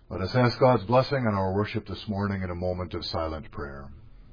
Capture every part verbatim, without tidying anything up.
Let us ask God's blessing on our worship this morning in a moment of silent prayer.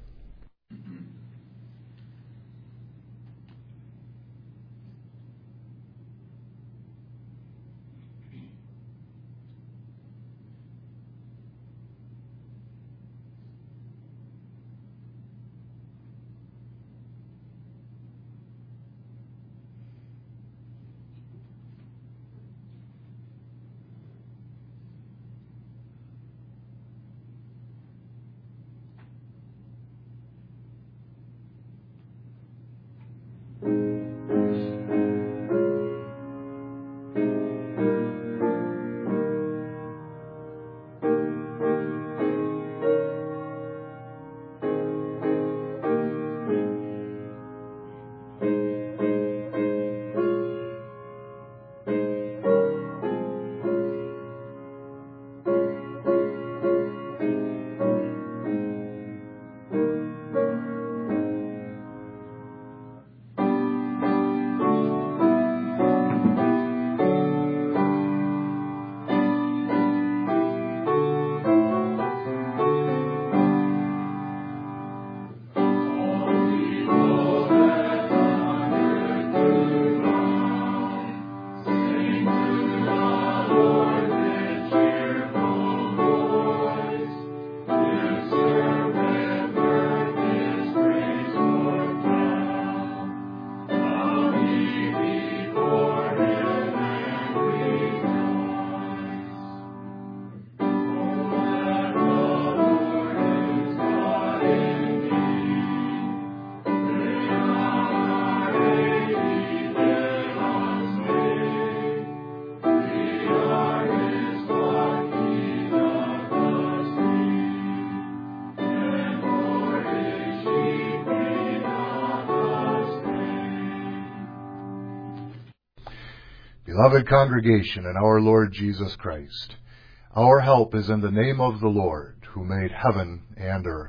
Beloved congregation in our Lord Jesus Christ, our help is in the name of the Lord, who made heaven and earth.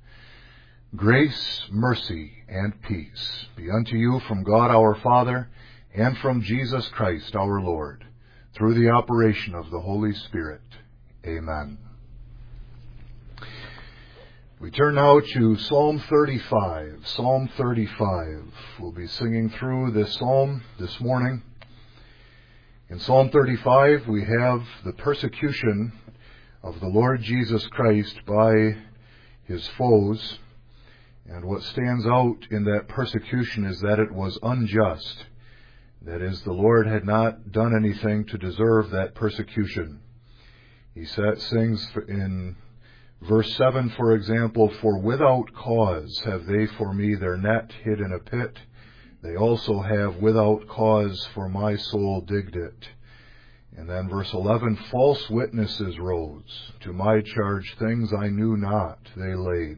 Grace, mercy, and peace be unto you from God our Father and from Jesus Christ our Lord, through the operation of the Holy Spirit. Amen. We turn now to Psalm thirty-five. Psalm thirty-five. We'll be singing through this psalm this morning. In Psalm thirty-five, we have the persecution of the Lord Jesus Christ by his foes. And what stands out in that persecution is that it was unjust. That is, the Lord had not done anything to deserve that persecution. He sings in verse seven, for example, "For without cause have they for me their net hid in a pit. They also have without cause for my soul digged it." And then verse eleven, "False witnesses rose. To my charge things I knew not they laid."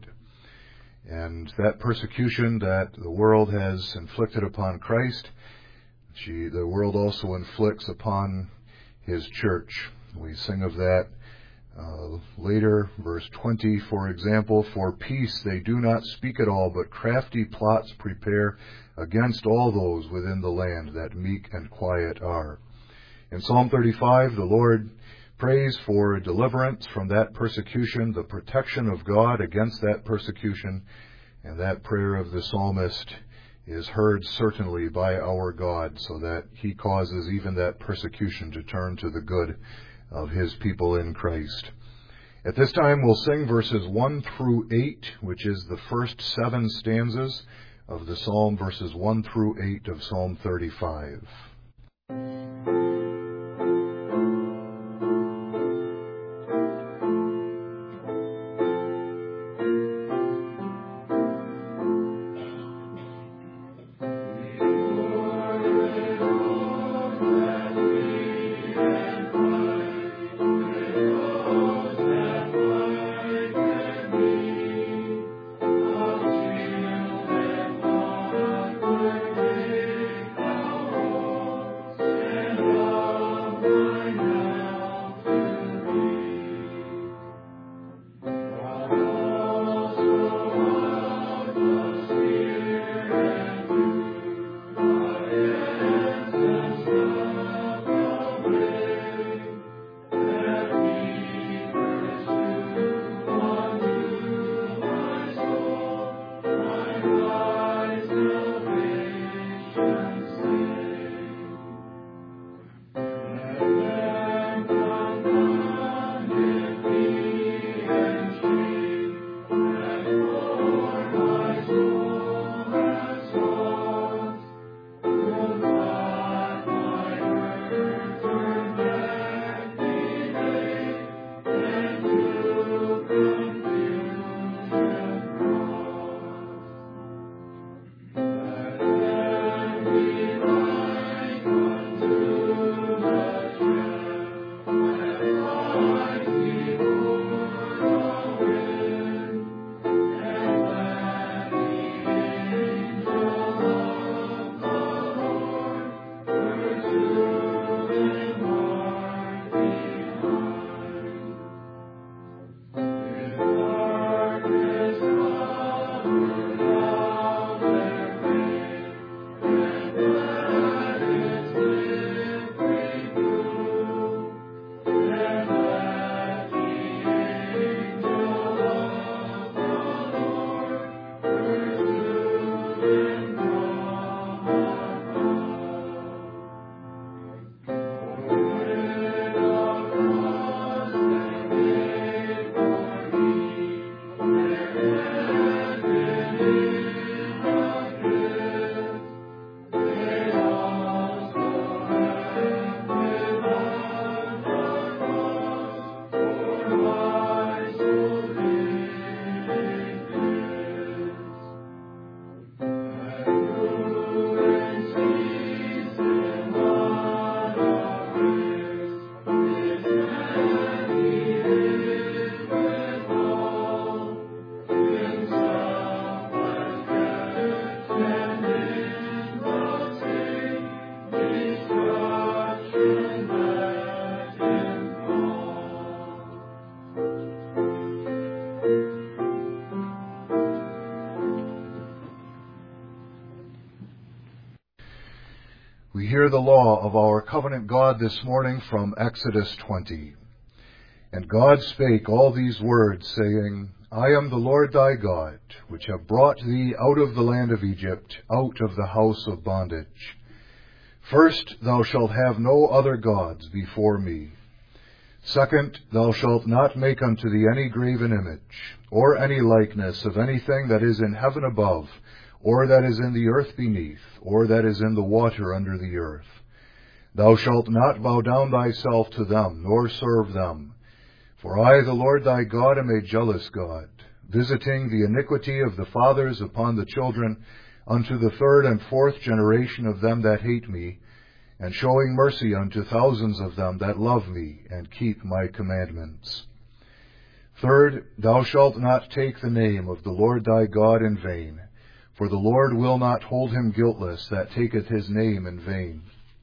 And that persecution that the world has inflicted upon Christ, she, the world also inflicts upon his church. We sing of that uh, later. Verse twenty, for example, "For peace they do not speak at all, but crafty plots prepare against all those within the land that meek and quiet are." In Psalm thirty-five, the Lord prays for deliverance from that persecution, the protection of God against that persecution, and that prayer of the psalmist is heard certainly by our God, so that he causes even that persecution to turn to the good of his people in Christ. At this time, we'll sing verses one through eight, which is the first seven stanzas of the psalm, verses one through eight of Psalm thirty-five. Amen. hear the law of our covenant God this morning from Exodus twenty. And God spake all these words, saying, I am the Lord thy God, which have brought thee out of the land of Egypt, out of the house of bondage. First, thou shalt have no other gods before me. Second, thou shalt not make unto thee any graven image, or any likeness of anything that is in heaven above, or that is in the earth beneath, or that is in the water under the earth. Thou shalt not bow down thyself to them, nor serve them. For I, the Lord thy God, am a jealous God, visiting the iniquity of the fathers upon the children, unto the third and fourth generation of them that hate me, and showing mercy unto thousands of them that love me, and keep my commandments. Third, thou shalt not take the name of the Lord thy God in vain, for the Lord will not hold him guiltless that taketh his name in vain.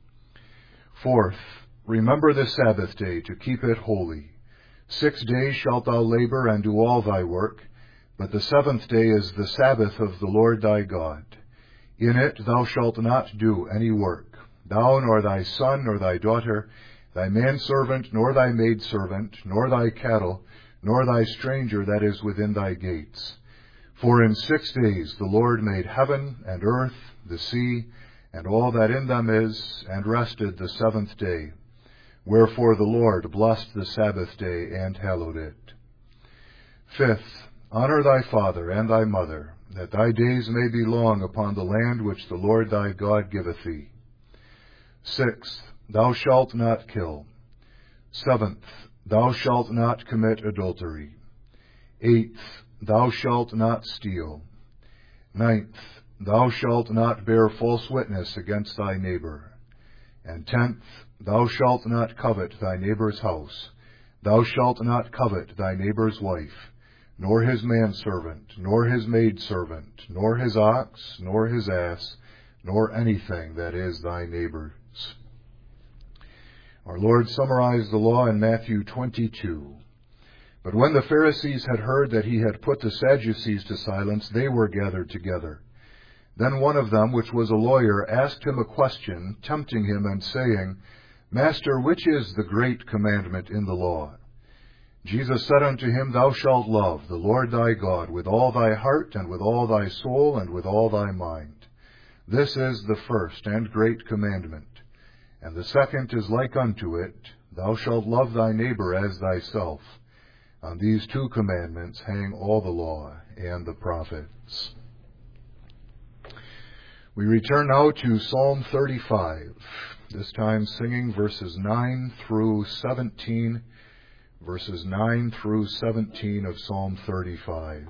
Fourth, remember the Sabbath day to keep it holy. Six days shalt thou labor and do all thy work, but the seventh day is the Sabbath of the Lord thy God. In it thou shalt not do any work, thou nor thy son nor thy daughter, thy manservant nor thy maidservant, nor thy cattle, nor thy stranger that is within thy gates. For in six days the Lord made heaven and earth, the sea, and all that in them is, and rested the seventh day. Wherefore the Lord blessed the Sabbath day and hallowed it. Fifth, honor thy father and thy mother, that thy days may be long upon the land which the Lord thy God giveth thee. Sixth, thou shalt not kill. Seventh, thou shalt not commit adultery. Eighth, thou shalt not steal. Ninth, thou shalt not bear false witness against thy neighbor. And tenth, thou shalt not covet thy neighbor's house. Thou shalt not covet thy neighbor's wife, nor his manservant, nor his maidservant, nor his ox, nor his ass, nor anything that is thy neighbor's. Our Lord summarized the law in Matthew twenty-two. But when the Pharisees had heard that he had put the Sadducees to silence, they were gathered together. Then one of them, which was a lawyer, asked him a question, tempting him, and saying, Master, which is the great commandment in the law? Jesus said unto him, Thou shalt love the Lord thy God with all thy heart, and with all thy soul, and with all thy mind. This is the first and great commandment. And the second is like unto it, Thou shalt love thy neighbor as thyself. On these two commandments hang all the law and the prophets. We return now to Psalm thirty-five, this time singing verses nine through seventeen, verses nine through seventeen of Psalm thirty-five.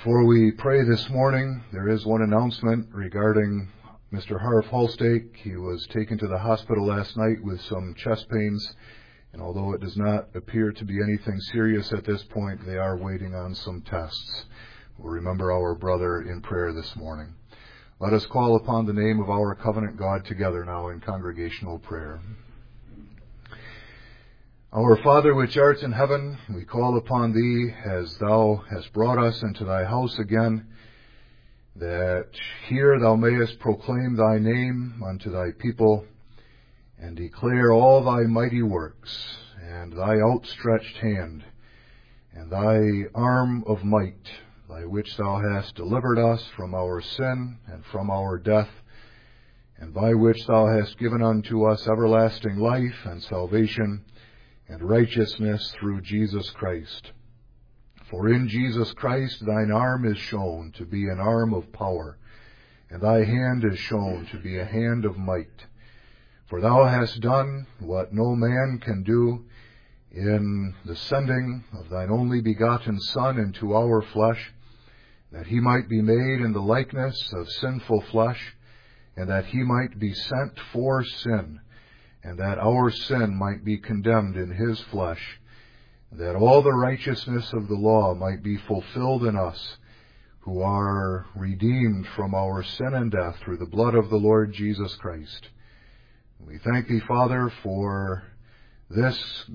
Before we pray this morning, there is one announcement regarding Mister Harv Holstake. He was taken to the hospital last night with some chest pains, and although it does not appear to be anything serious at this point, they are waiting on some tests. We'll remember our brother in prayer this morning. Let us call upon the name of our covenant God together now in congregational prayer. Our Father which art in heaven, we call upon Thee as Thou hast brought us into Thy house again, that here Thou mayest proclaim Thy name unto Thy people and declare all Thy mighty works and Thy outstretched hand and Thy arm of might, by which Thou hast delivered us from our sin and from our death, and by which Thou hast given unto us everlasting life and salvation and righteousness through Jesus Christ. For in Jesus Christ Thine arm is shown to be an arm of power, and Thy hand is shown to be a hand of might. For Thou hast done what no man can do in the sending of Thine only begotten Son into our flesh, that He might be made in the likeness of sinful flesh, and that He might be sent for sin, and that our sin might be condemned in His flesh, and that all the righteousness of the law might be fulfilled in us, who are redeemed from our sin and death through the blood of the Lord Jesus Christ. We thank Thee, Father, for this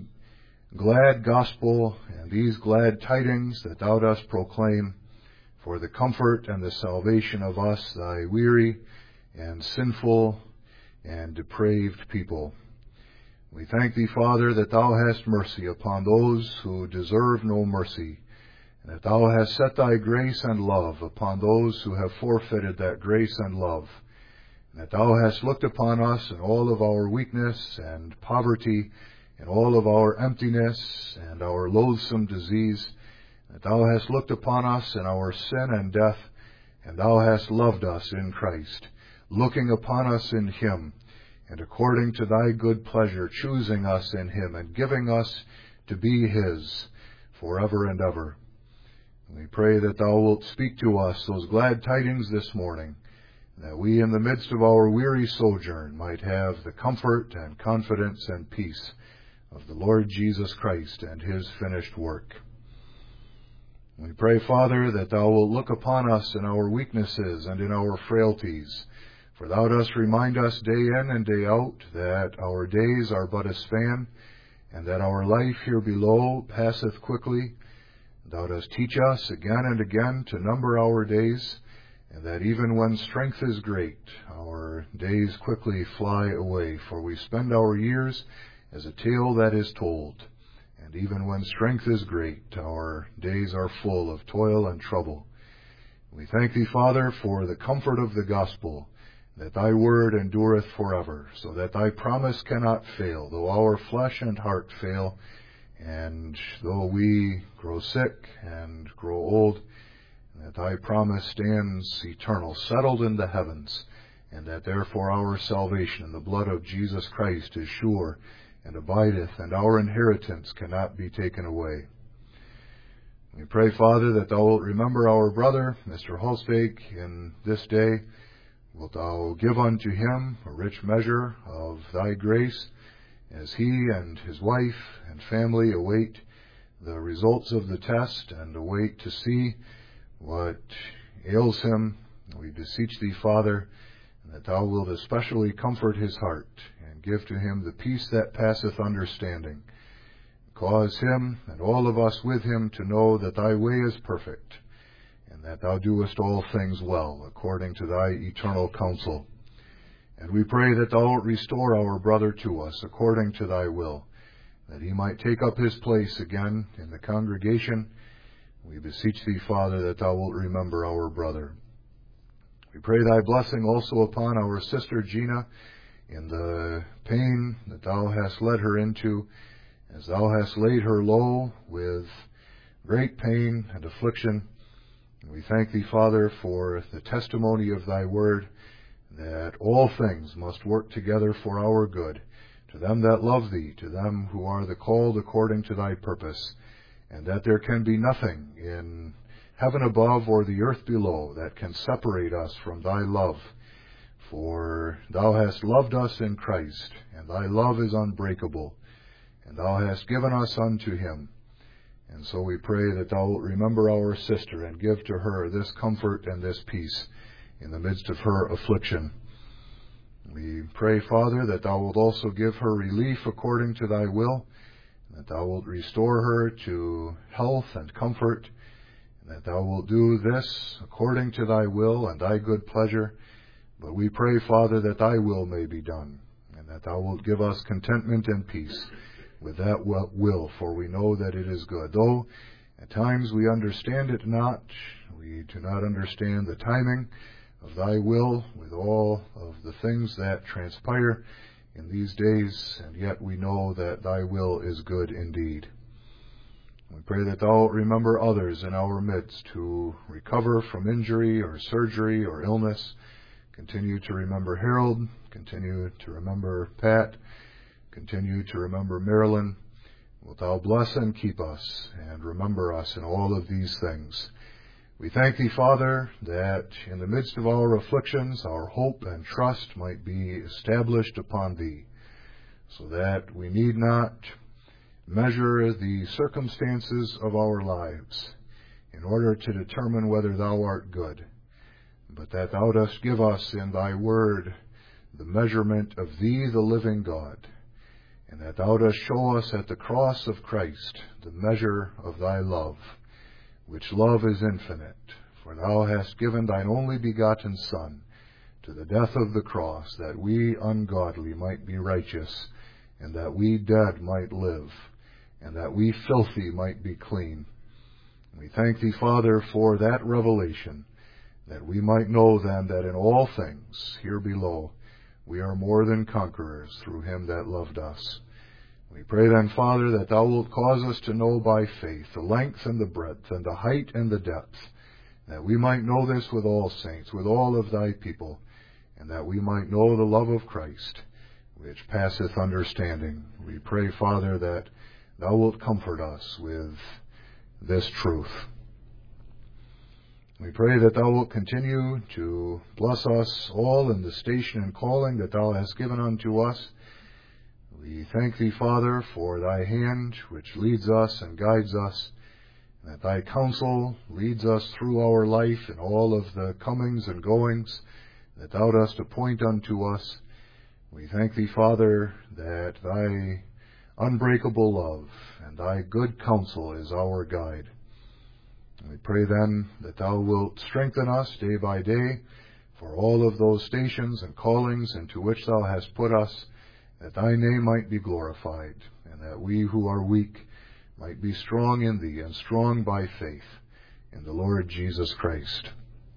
glad gospel and these glad tidings that Thou dost proclaim, for the comfort and the salvation of us, Thy weary and sinful and depraved people. We thank Thee, Father, that Thou hast mercy upon those who deserve no mercy, and that Thou hast set Thy grace and love upon those who have forfeited that grace and love, and that Thou hast looked upon us in all of our weakness and poverty, in all of our emptiness and our loathsome disease, and that Thou hast looked upon us in our sin and death, and Thou hast loved us in Christ, looking upon us in Him, and according to Thy good pleasure, choosing us in Him and giving us to be His forever and ever. We pray that Thou wilt speak to us those glad tidings this morning, that we in the midst of our weary sojourn might have the comfort and confidence and peace of the Lord Jesus Christ and His finished work. We pray, Father, that Thou wilt look upon us in our weaknesses and in our frailties, for Thou dost remind us day in and day out that our days are but a span, and that our life here below passeth quickly. Thou dost teach us again and again to number our days, and that even when strength is great, our days quickly fly away, for we spend our years as a tale that is told. And even when strength is great, our days are full of toil and trouble. We thank Thee, Father, for the comfort of the gospel, that Thy word endureth forever, so that Thy promise cannot fail, though our flesh and heart fail, and though we grow sick and grow old, and that Thy promise stands eternal, settled in the heavens, and that therefore our salvation in the blood of Jesus Christ is sure and abideth, and our inheritance cannot be taken away. We pray, Father, that Thou wilt remember our brother, Mister Holstake, in this day. Wilt Thou give unto him a rich measure of Thy grace, as he and his wife and family await the results of the test and await to see what ails him. We beseech Thee, Father, that Thou wilt especially comfort his heart and give to him the peace that passeth understanding. Cause him and all of us with him to know that Thy way is perfect, and that Thou doest all things well, according to Thy eternal counsel. And we pray that Thou wilt restore our brother to us, according to Thy will, that he might take up his place again in the congregation. We beseech Thee, Father, that Thou wilt remember our brother. We pray Thy blessing also upon our sister Gina in the pain that Thou hast led her into, as Thou hast laid her low with great pain and affliction. We thank Thee, Father, for the testimony of Thy word, that all things must work together for our good, to them that love Thee, to them who are the called according to Thy purpose, and that there can be nothing in heaven above or the earth below that can separate us from thy love. For thou hast loved us in Christ, and thy love is unbreakable, and thou hast given us unto him. And so we pray that thou wilt remember our sister and give to her this comfort and this peace in the midst of her affliction. We pray, Father, that thou wilt also give her relief according to thy will, and that thou wilt restore her to health and comfort, and that thou wilt do this according to thy will and thy good pleasure. But we pray, Father, that thy will may be done, and that thou wilt give us contentment and peace with that will, for we know that it is good. Though at times we understand it not, we do not understand the timing of thy will with all of the things that transpire in these days, and yet we know that thy will is good indeed. We pray that thou wilt remember others in our midst who recover from injury or surgery or illness. Continue to remember Harold. Continue to remember Pat. Continue to remember Marilyn. Wilt thou bless and keep us and remember us in all of these things. We thank thee, Father, that in the midst of our afflictions, our hope and trust might be established upon thee, so that we need not measure the circumstances of our lives in order to determine whether thou art good, but that thou dost give us in thy word the measurement of thee, the living God, and that thou dost show us at the cross of Christ the measure of thy love, which love is infinite, for thou hast given thine only begotten Son to the death of the cross, that we ungodly might be righteous, and that we dead might live, and that we filthy might be clean. We thank thee, Father, for that revelation, that we might know then that in all things here below we are more than conquerors through him that loved us. We pray then, Father, that thou wilt cause us to know by faith the length and the breadth and the height and the depth, that we might know this with all saints, with all of thy people, and that we might know the love of Christ, which passeth understanding. We pray, Father, that thou wilt comfort us with this truth. We pray that thou wilt continue to bless us all in the station and calling that thou hast given unto us. We thank thee, Father, for thy hand which leads us and guides us, and that thy counsel leads us through our life in all of the comings and goings that thou dost appoint unto us. We thank thee, Father, that thy unbreakable love and thy good counsel is our guide. We pray then that thou wilt strengthen us day by day for all of those stations and callings into which thou hast put us, that thy name might be glorified, and that we who are weak might be strong in thee and strong by faith in the Lord Jesus Christ.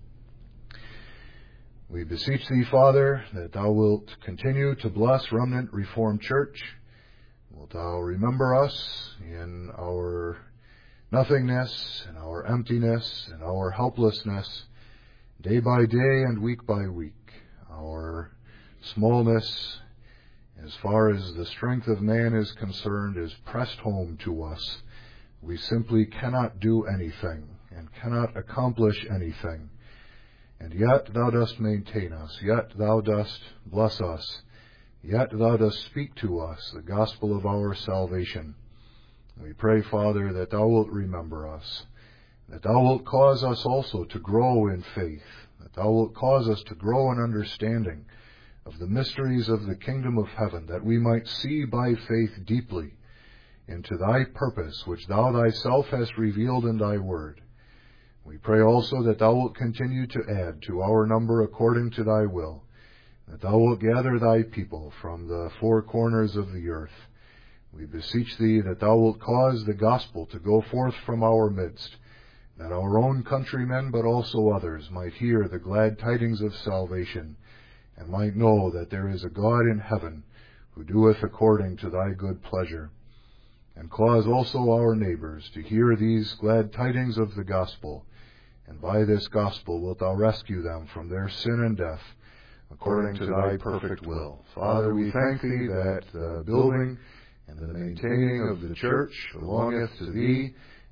We beseech thee, Father, that thou wilt continue to bless Remnant Reformed Church. Wilt thou remember us in our nothingness, in our emptiness, in our helplessness, day by day and week by week. Our smallness, as far as the strength of man is concerned, is pressed home to us. We simply cannot do anything and cannot accomplish anything. And yet thou dost maintain us, yet thou dost bless us, yet thou dost speak to us the gospel of our salvation. We pray, Father, that thou wilt remember us, that thou wilt cause us also to grow in faith, that thou wilt cause us to grow in understanding of the mysteries of the kingdom of heaven, that we might see by faith deeply into thy purpose, which thou thyself hast revealed in thy word. We pray also that thou wilt continue to add to our number according to thy will, that thou wilt gather thy people from the four corners of the earth. We beseech thee that thou wilt cause the gospel to go forth from our midst, that our own countrymen, but also others, might hear the glad tidings of salvation, and might know that there is a God in heaven who doeth according to thy good pleasure. And cause also our neighbors to hear these glad tidings of the gospel, and by this gospel wilt thou rescue them from their sin and death, according to thy perfect will. Father, we thank thee that the building and the maintaining of the church belongeth to thee,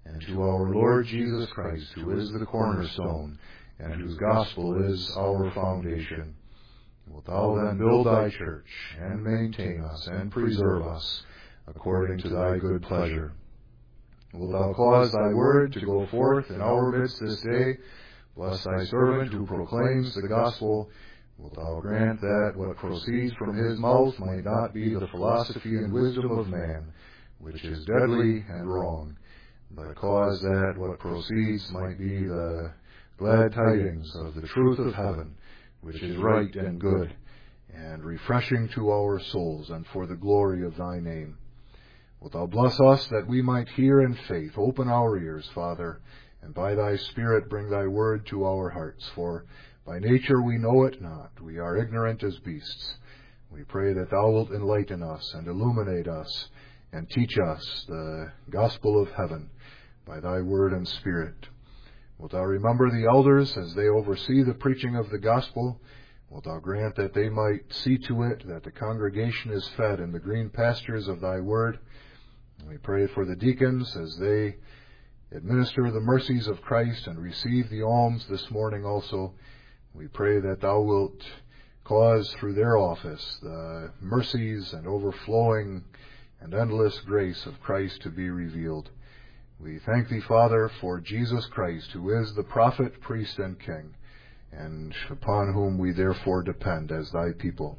and to our Lord Jesus Christ, who is the cornerstone, and whose gospel is our foundation. Wilt thou then build thy church, and maintain us, and preserve us, according to thy good pleasure. Wilt thou cause thy word to go forth in our midst this day? Bless thy servant who proclaims the gospel. Wilt thou grant that what proceeds from his mouth might not be the philosophy and wisdom of man, which is deadly and wrong, but cause that what proceeds might be the glad tidings of the truth of heaven, which is right and good, and refreshing to our souls, and for the glory of thy name. Wilt thou bless us that we might hear in faith? Open our ears, Father, and by thy Spirit bring thy word to our hearts. For by nature we know it not. We are ignorant as beasts. We pray that thou wilt enlighten us and illuminate us and teach us the gospel of heaven by thy word and Spirit. Wilt thou remember the elders as they oversee the preaching of the gospel? Wilt thou grant that they might see to it that the congregation is fed in the green pastures of thy word? And we pray for the deacons as they administer the mercies of Christ and receive the alms this morning also. We pray that thou wilt cause through their office the mercies and overflowing and endless grace of Christ to be revealed. We thank thee, Father, for Jesus Christ, who is the prophet, priest, and king, and upon whom we therefore depend as thy people.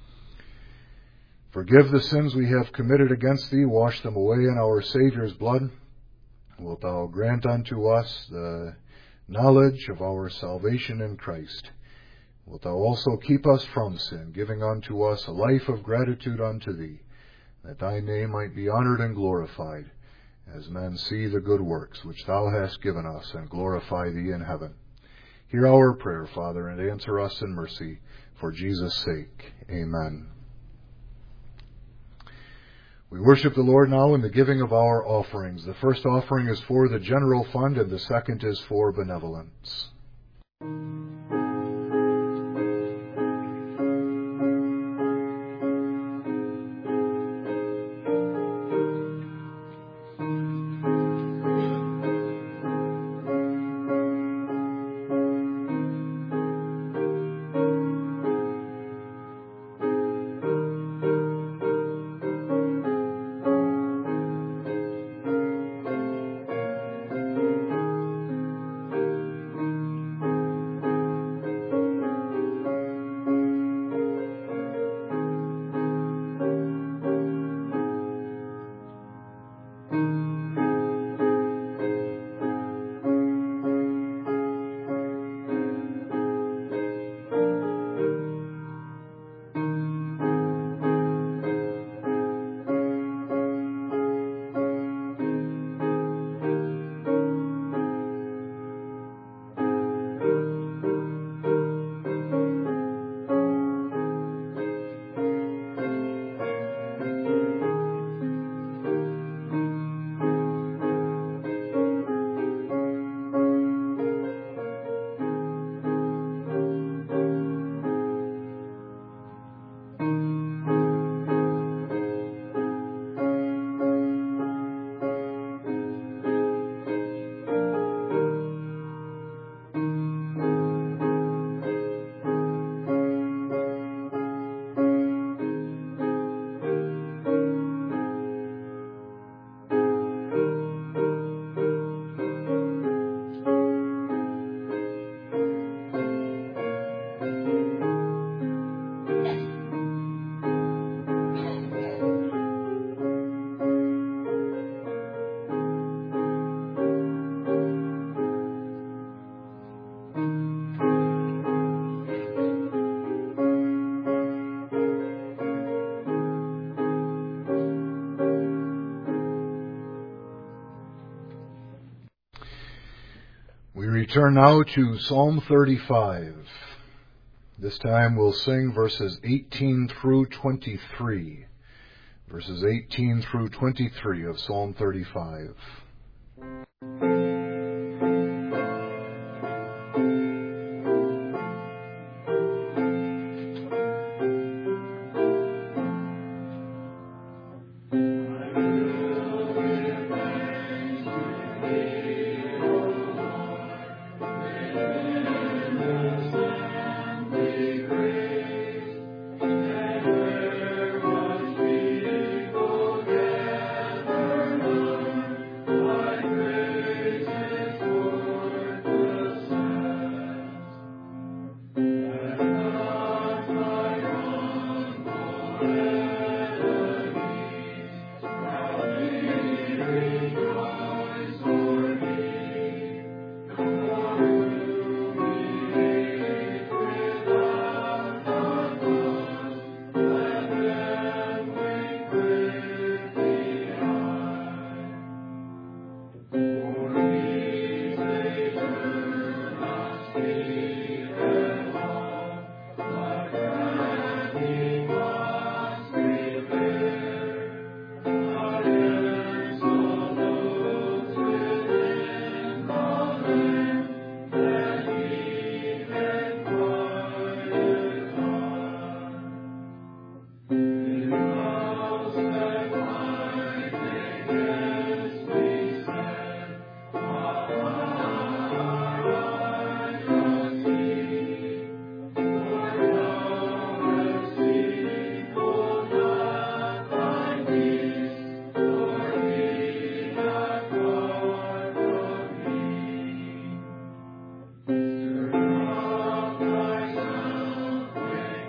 Forgive the sins we have committed against thee, wash them away in our Saviour's blood. Wilt thou grant unto us the knowledge of our salvation in Christ. Wilt thou also keep us from sin, giving unto us a life of gratitude unto thee, that thy name might be honored and glorified, as men see the good works which thou hast given us, and glorify thee in heaven. Hear our prayer, Father, and answer us in mercy, for Jesus' sake. Amen. We worship the Lord now in the giving of our offerings. The first offering is for the general fund, and the second is for benevolence. Turn now to Psalm thirty-five. This time we'll sing verses eighteen through twenty-three. Verses eighteen through twenty-three of Psalm thirty-five. I will give thanks to thee.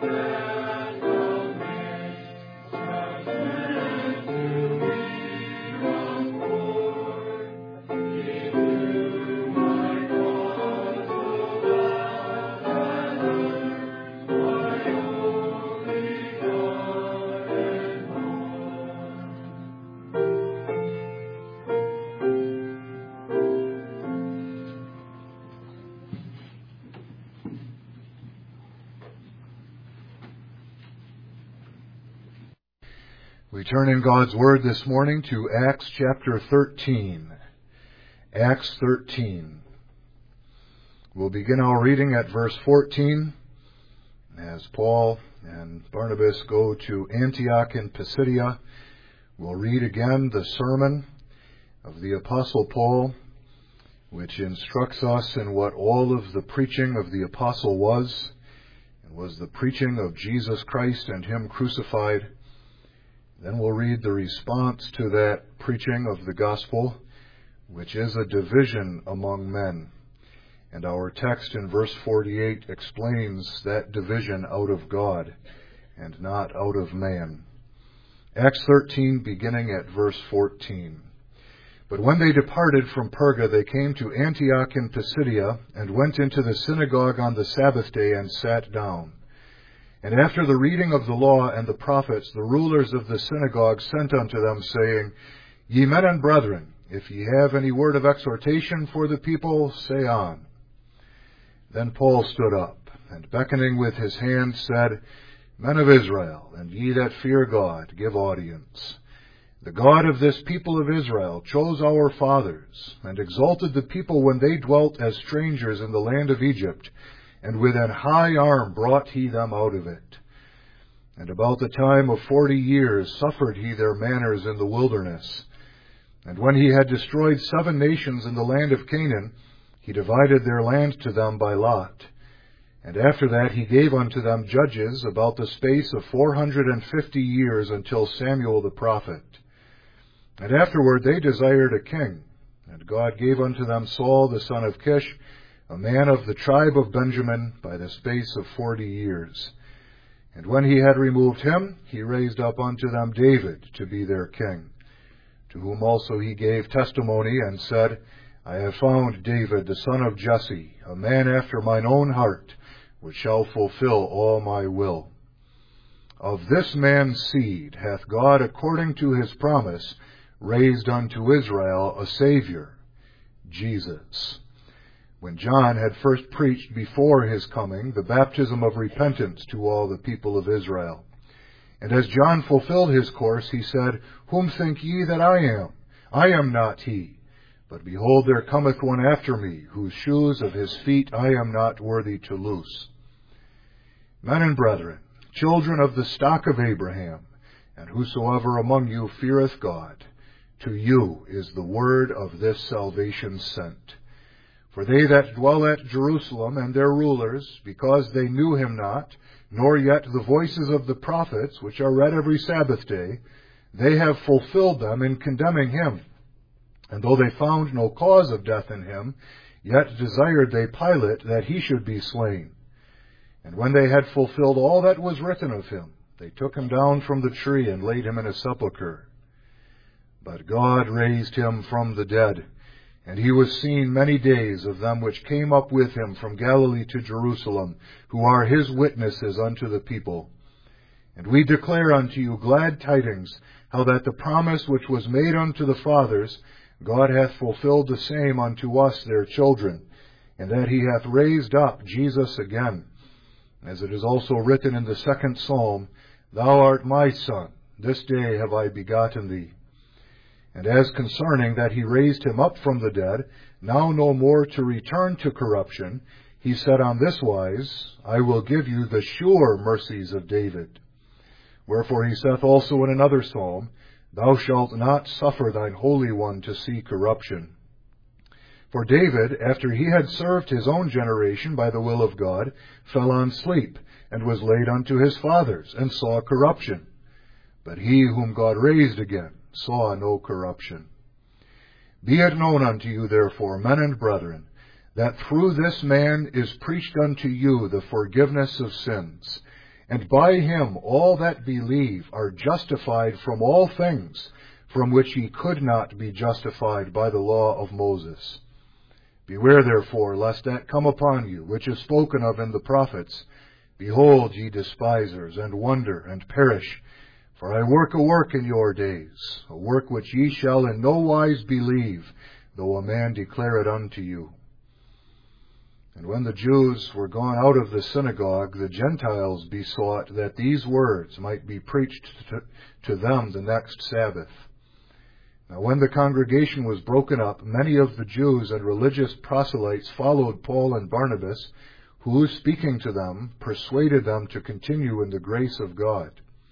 We turn in God's Word this morning to Acts chapter thirteen. Acts thirteen. We'll begin our reading at verse fourteen as Paul and Barnabas go to Antioch in Pisidia. We'll read again the sermon of the Apostle Paul, which instructs us in what all of the preaching of the Apostle was, and was the preaching of Jesus Christ and Him crucified. Then we'll read the response to that preaching of the gospel, which is a division among men. And our text in verse forty-eight explains that division out of God and not out of man. Acts thirteen, beginning at verse fourteen. But when they departed from Perga, they came to Antioch in Pisidia, and went into the synagogue on the Sabbath day, and sat down. And after the reading of the law and the prophets, the rulers of the synagogue sent unto them, saying, Ye men and brethren, if ye have any word of exhortation for the people, say on. Then Paul stood up, and beckoning with his hand, said, Men of Israel, and ye that fear God, give audience. The God of this people of Israel chose our fathers, and exalted the people when they dwelt as strangers in the land of Egypt, and with an high arm brought he them out of it. And about the time of forty years suffered he their manners in the wilderness. And when he had destroyed seven nations in the land of Canaan, he divided their land to them by lot. And after that he gave unto them judges about the space of four hundred and fifty years, until Samuel the prophet. And afterward they desired a king, and God gave unto them Saul the son of Kish, a man of the tribe of Benjamin, by the space of forty years. And when he had removed him, he raised up unto them David to be their king, to whom also he gave testimony, and said, I have found David the son of Jesse, a man after mine own heart, which shall fulfill all my will. Of this man's seed hath God, according to his promise, raised unto Israel a Savior, Jesus. When John had first preached before his coming the baptism of repentance to all the people of Israel. And as John fulfilled his course, he said, Whom think ye that I am? I am not he. But behold, there cometh one after me, whose shoes of his feet I am not worthy to loose. Men and brethren, children of the stock of Abraham, and whosoever among you feareth God, to you is the word of this salvation sent. For they that dwell at Jerusalem and their rulers, because they knew him not, nor yet the voices of the prophets, which are read every Sabbath day, they have fulfilled them in condemning him. And though they found no cause of death in him, yet desired they Pilate that he should be slain. And when they had fulfilled all that was written of him, they took him down from the tree, and laid him in a sepulchre. But God raised him from the dead, and he was seen many days of them which came up with him from Galilee to Jerusalem, who are his witnesses unto the people. And we declare unto you glad tidings, how that the promise which was made unto the fathers, God hath fulfilled the same unto us their children, and that he hath raised up Jesus again. As it is also written in the second psalm, Thou art my son, this day have I begotten thee. And as concerning that he raised him up from the dead, now no more to return to corruption, he said on this wise, I will give you the sure mercies of David. Wherefore he saith also in another psalm, Thou shalt not suffer thine Holy One to see corruption. For David, after he had served his own generation by the will of God, fell on sleep, and was laid unto his fathers, and saw corruption. But he whom God raised again saw no corruption. Be it known unto you, therefore, men and brethren, that through this man is preached unto you the forgiveness of sins, And by him all that believe are justified from all things from which ye could not be justified by the law of Moses. Beware therefore, lest that come upon you, which is spoken of in the prophets, Behold, ye despisers, and wonder, and perish. For I work a work in your days, a work which ye shall in no wise believe, though a man declare it unto you. And when the Jews were gone out of the synagogue, the Gentiles besought that these words might be preached to, to them the next Sabbath. Now when the congregation was broken up, many of the Jews and religious proselytes followed Paul and Barnabas, who, speaking to them, persuaded them to continue in the grace of God.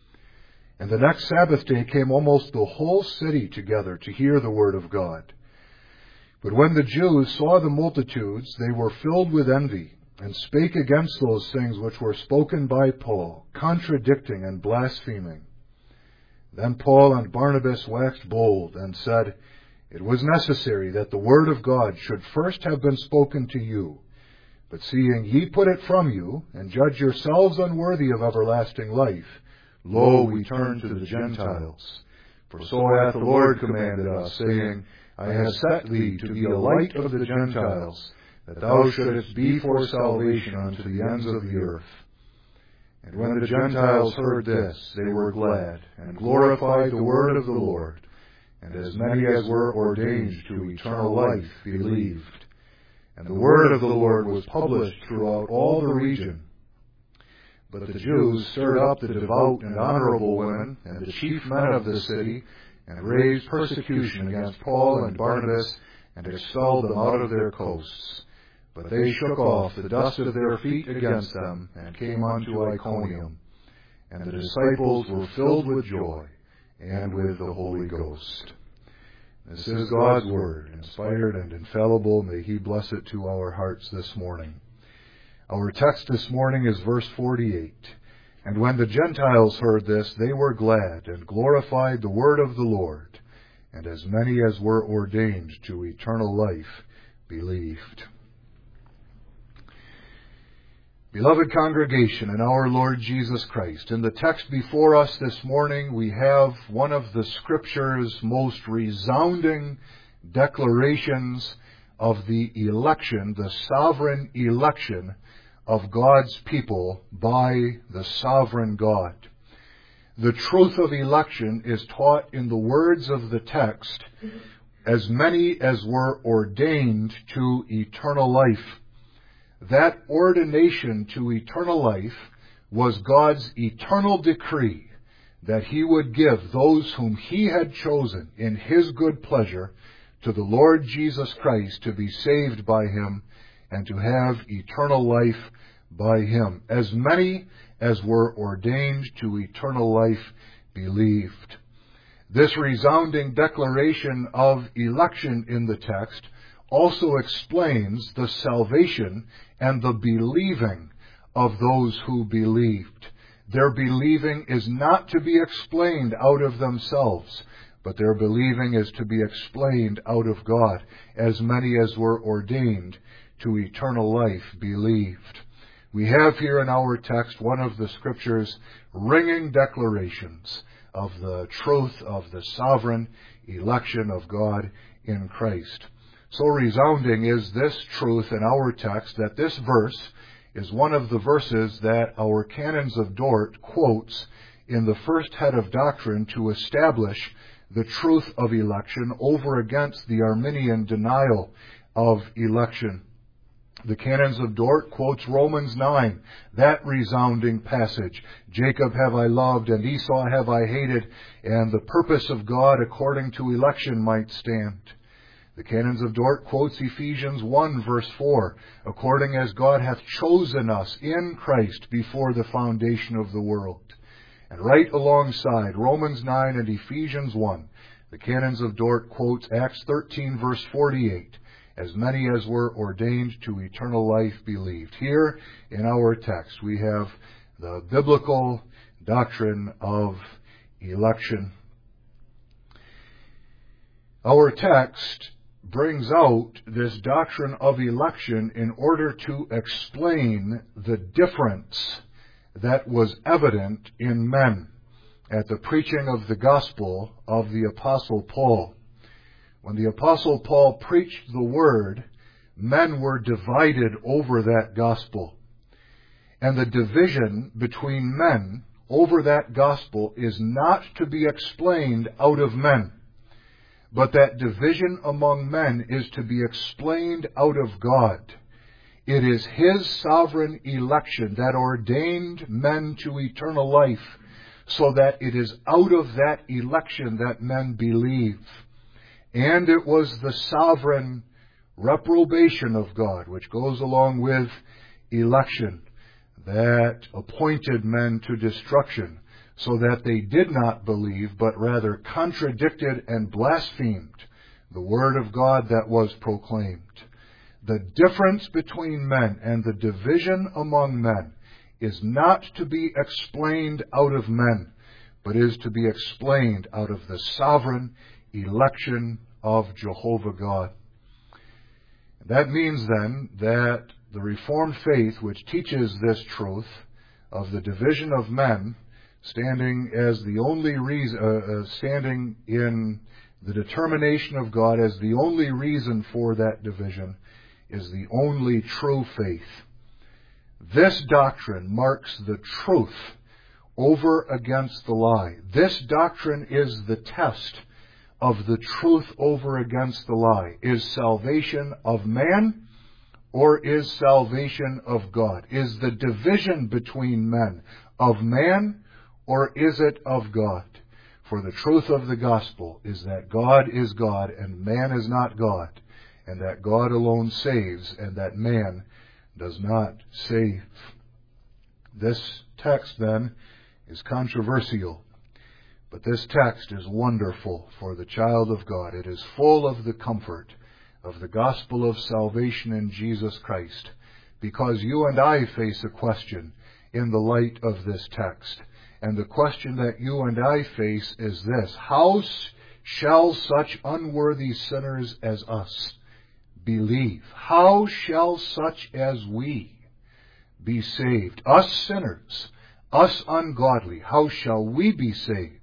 And the next Sabbath day came almost the whole city together to hear the word of God. But when the Jews saw the multitudes, they were filled with envy, and spake against those things which were spoken by Paul, contradicting and blaspheming. Then Paul and Barnabas waxed bold, and said, It was necessary that the word of God should first have been spoken to you. But seeing ye put it from you, and judge yourselves unworthy of everlasting life, lo, we turn to the Gentiles. For so hath the Lord commanded us, saying, I have set thee to be a light of the Gentiles, that thou shouldest be for salvation unto the ends of the earth. And when the Gentiles heard this, they were glad, and glorified the word of the Lord. And as many as were ordained to eternal life believed. And the word of the Lord was published throughout all the region. But the Jews stirred up the devout and honorable women, and the chief men of the city, and raised persecution against Paul and Barnabas, and expelled them out of their coasts. But they shook off the dust of their feet against them, and came unto Iconium. And the disciples were filled with joy, and with the Holy Ghost. This is God's word, inspired and infallible. May he bless it to our hearts this morning. Our text this morning is verse forty-eight. And when the Gentiles heard this, they were glad, and glorified the word of the Lord. And as many as were ordained to eternal life believed. Beloved congregation in our Lord Jesus Christ, in the text before us this morning, we have one of the Scripture's most resounding declarations of the election, the sovereign election of God's people by the sovereign God. The truth of election is taught in the words of the text, as many as were ordained to eternal life. That ordination to eternal life was God's eternal decree that he would give those whom he had chosen in his good pleasure to the Lord Jesus Christ to be saved by him and to have eternal life by him. As many as were ordained to eternal life believed. This resounding declaration of election in the text also explains the salvation and the believing of those who believed. Their believing is not to be explained out of themselves, but their believing is to be explained out of God. As many as were ordained to eternal life believed. We have here in our text one of the Scripture's ringing declarations of the truth of the sovereign election of God in Christ. So resounding is this truth in our text that this verse is one of the verses that our Canons of Dort quotes in the first head of doctrine to establish the truth of election over against the Arminian denial of election. The Canons of Dort quotes Romans nine, that resounding passage. Jacob have I loved, and Esau have I hated, and the purpose of God according to election might stand. The Canons of Dort quotes Ephesians one, verse four, according as God hath chosen us in Christ before the foundation of the world. And right alongside Romans nine and Ephesians one, the Canons of Dort quotes Acts thirteen, verse forty-eight, as many as were ordained to eternal life believed. Here in our text we have the biblical doctrine of election. Our text brings out this doctrine of election in order to explain the difference that was evident in men at the preaching of the gospel of the Apostle Paul. When the Apostle Paul preached the word, men were divided over that gospel. And the division between men over that gospel is not to be explained out of men, but that division among men is to be explained out of God. It is His sovereign election that ordained men to eternal life, so that it is out of that election that men believe. And it was the sovereign reprobation of God, which goes along with election, that appointed men to destruction, so that they did not believe, but rather contradicted and blasphemed the word of God that was proclaimed. The difference between men and the division among men is not to be explained out of men, but is to be explained out of the sovereign election of Jehovah God. That means then that the Reformed faith, which teaches this truth of the division of men, standing as the only reason, uh, uh, standing in the determination of God as the only reason for that division, is the only true faith. This doctrine marks the truth over against the lie. This doctrine is the test of the truth over against the lie. Is salvation of man, or is salvation of God? Is the division between men of man, or is it of God? For the truth of the gospel is that God is God and man is not God, and that God alone saves and that man does not save. This text, then, is controversial. But this text is wonderful for the child of God. It is full of the comfort of the gospel of salvation in Jesus Christ, because you and I face a question in the light of this text. And the question that you and I face is this: how shall such unworthy sinners as us believe? How shall such as we be saved? Us sinners, us ungodly, how shall we be saved?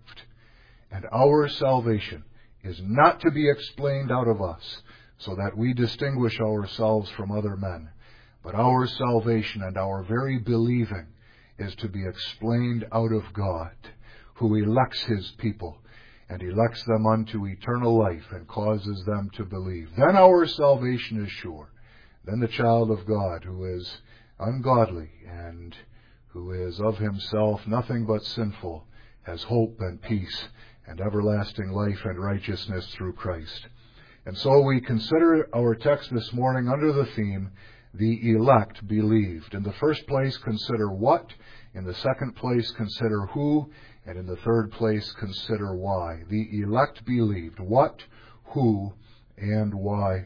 And our salvation is not to be explained out of us, so that we distinguish ourselves from other men. But our salvation and our very believing is to be explained out of God, who elects His people, and elects them unto eternal life, and causes them to believe. Then our salvation is sure. Then the child of God, who is ungodly and who is of himself nothing but sinful, has hope and peace and everlasting life and righteousness through Christ. And so we consider our text this morning under the theme, the elect believed. In the first place, consider what. In the second place, consider who. And in the third place, consider why. The elect believed. What, who, and why.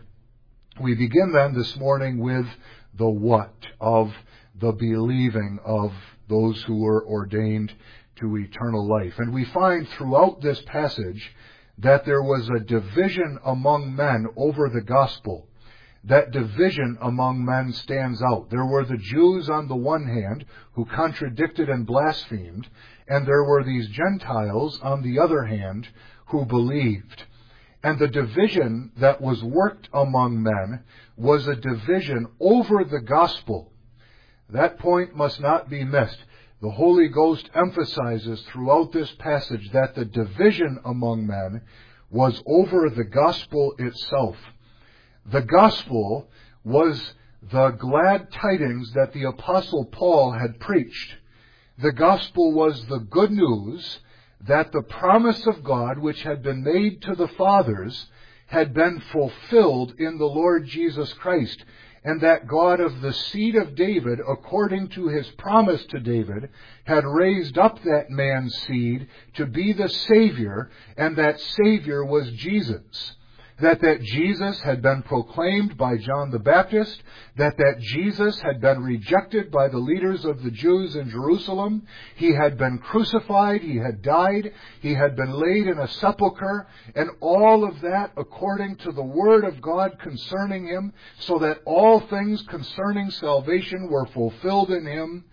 We begin then this morning with the what of the believing of those who were ordained to eternal life. And we find throughout this passage that there was a division among men over the gospel. That division among men stands out. There were the Jews on the one hand who contradicted and blasphemed, and there were these Gentiles on the other hand who believed. And the division that was worked among men was a division over the gospel. That point must not be missed. The Holy Ghost emphasizes throughout this passage that the division among men was over the gospel itself. The gospel was the glad tidings that the Apostle Paul had preached. The gospel was the good news that the promise of God, which had been made to the fathers, had been fulfilled in the Lord Jesus Christ, and that God of the seed of David, according to His promise to David, had raised up that man's seed to be the Savior, and that Savior was Jesus. That that Jesus had been proclaimed by John the Baptist, that that Jesus had been rejected by the leaders of the Jews in Jerusalem. He had been crucified, He had died, He had been laid in a sepulchre, and all of that according to the Word of God concerning Him, so that all things concerning salvation were fulfilled in Him.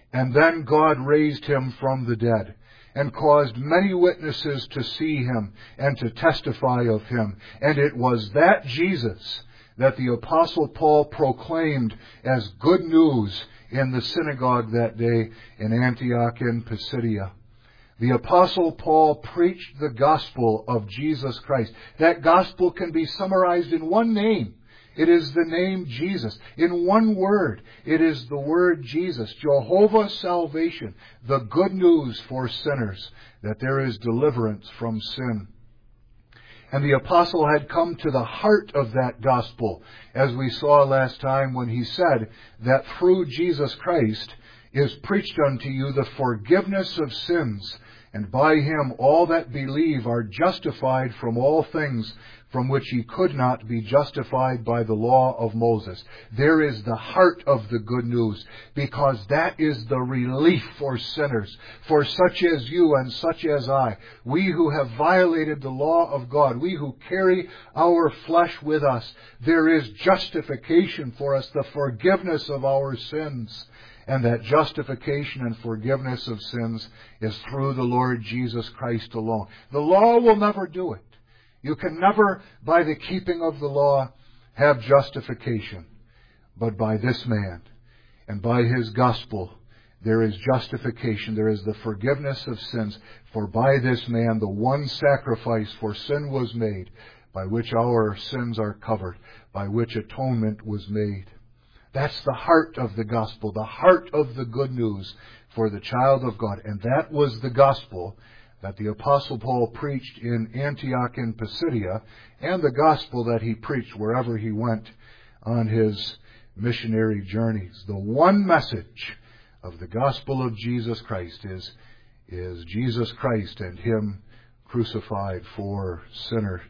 And then God raised him from the dead and caused many witnesses to see him and to testify of him. And it was that Jesus that the Apostle Paul proclaimed as good news in the synagogue that day in Antioch in Pisidia. The Apostle Paul preached the gospel of Jesus Christ. That gospel can be summarized in one name. It is the name Jesus. In one word, it is the word Jesus. Jehovah's salvation, the good news for sinners, that there is deliverance from sin. And the apostle had come to the heart of that gospel, as we saw last time when he said that through Jesus Christ is preached unto you the forgiveness of sins, and by him all that believe are justified from all things from which ye could not be justified by the law of Moses. There is the heart of the good news, because that is the relief for sinners, for such as you and such as I, we who have violated the law of God, we who carry our flesh with us. There is justification for us, the forgiveness of our sins. And that justification and forgiveness of sins is through the Lord Jesus Christ alone. The law will never do it. You can never, by the keeping of the law, have justification. But by this man and by his gospel, there is justification. There is the forgiveness of sins. For by this man, the one sacrifice for sin was made, by which our sins are covered, by which atonement was made. That's the heart of the gospel, the heart of the good news for the child of God. And that was the gospel that the Apostle Paul preached in Antioch in Pisidia, and the gospel that he preached wherever he went on his missionary journeys. The one message of the gospel of Jesus Christ is, is Jesus Christ and him crucified for sinners.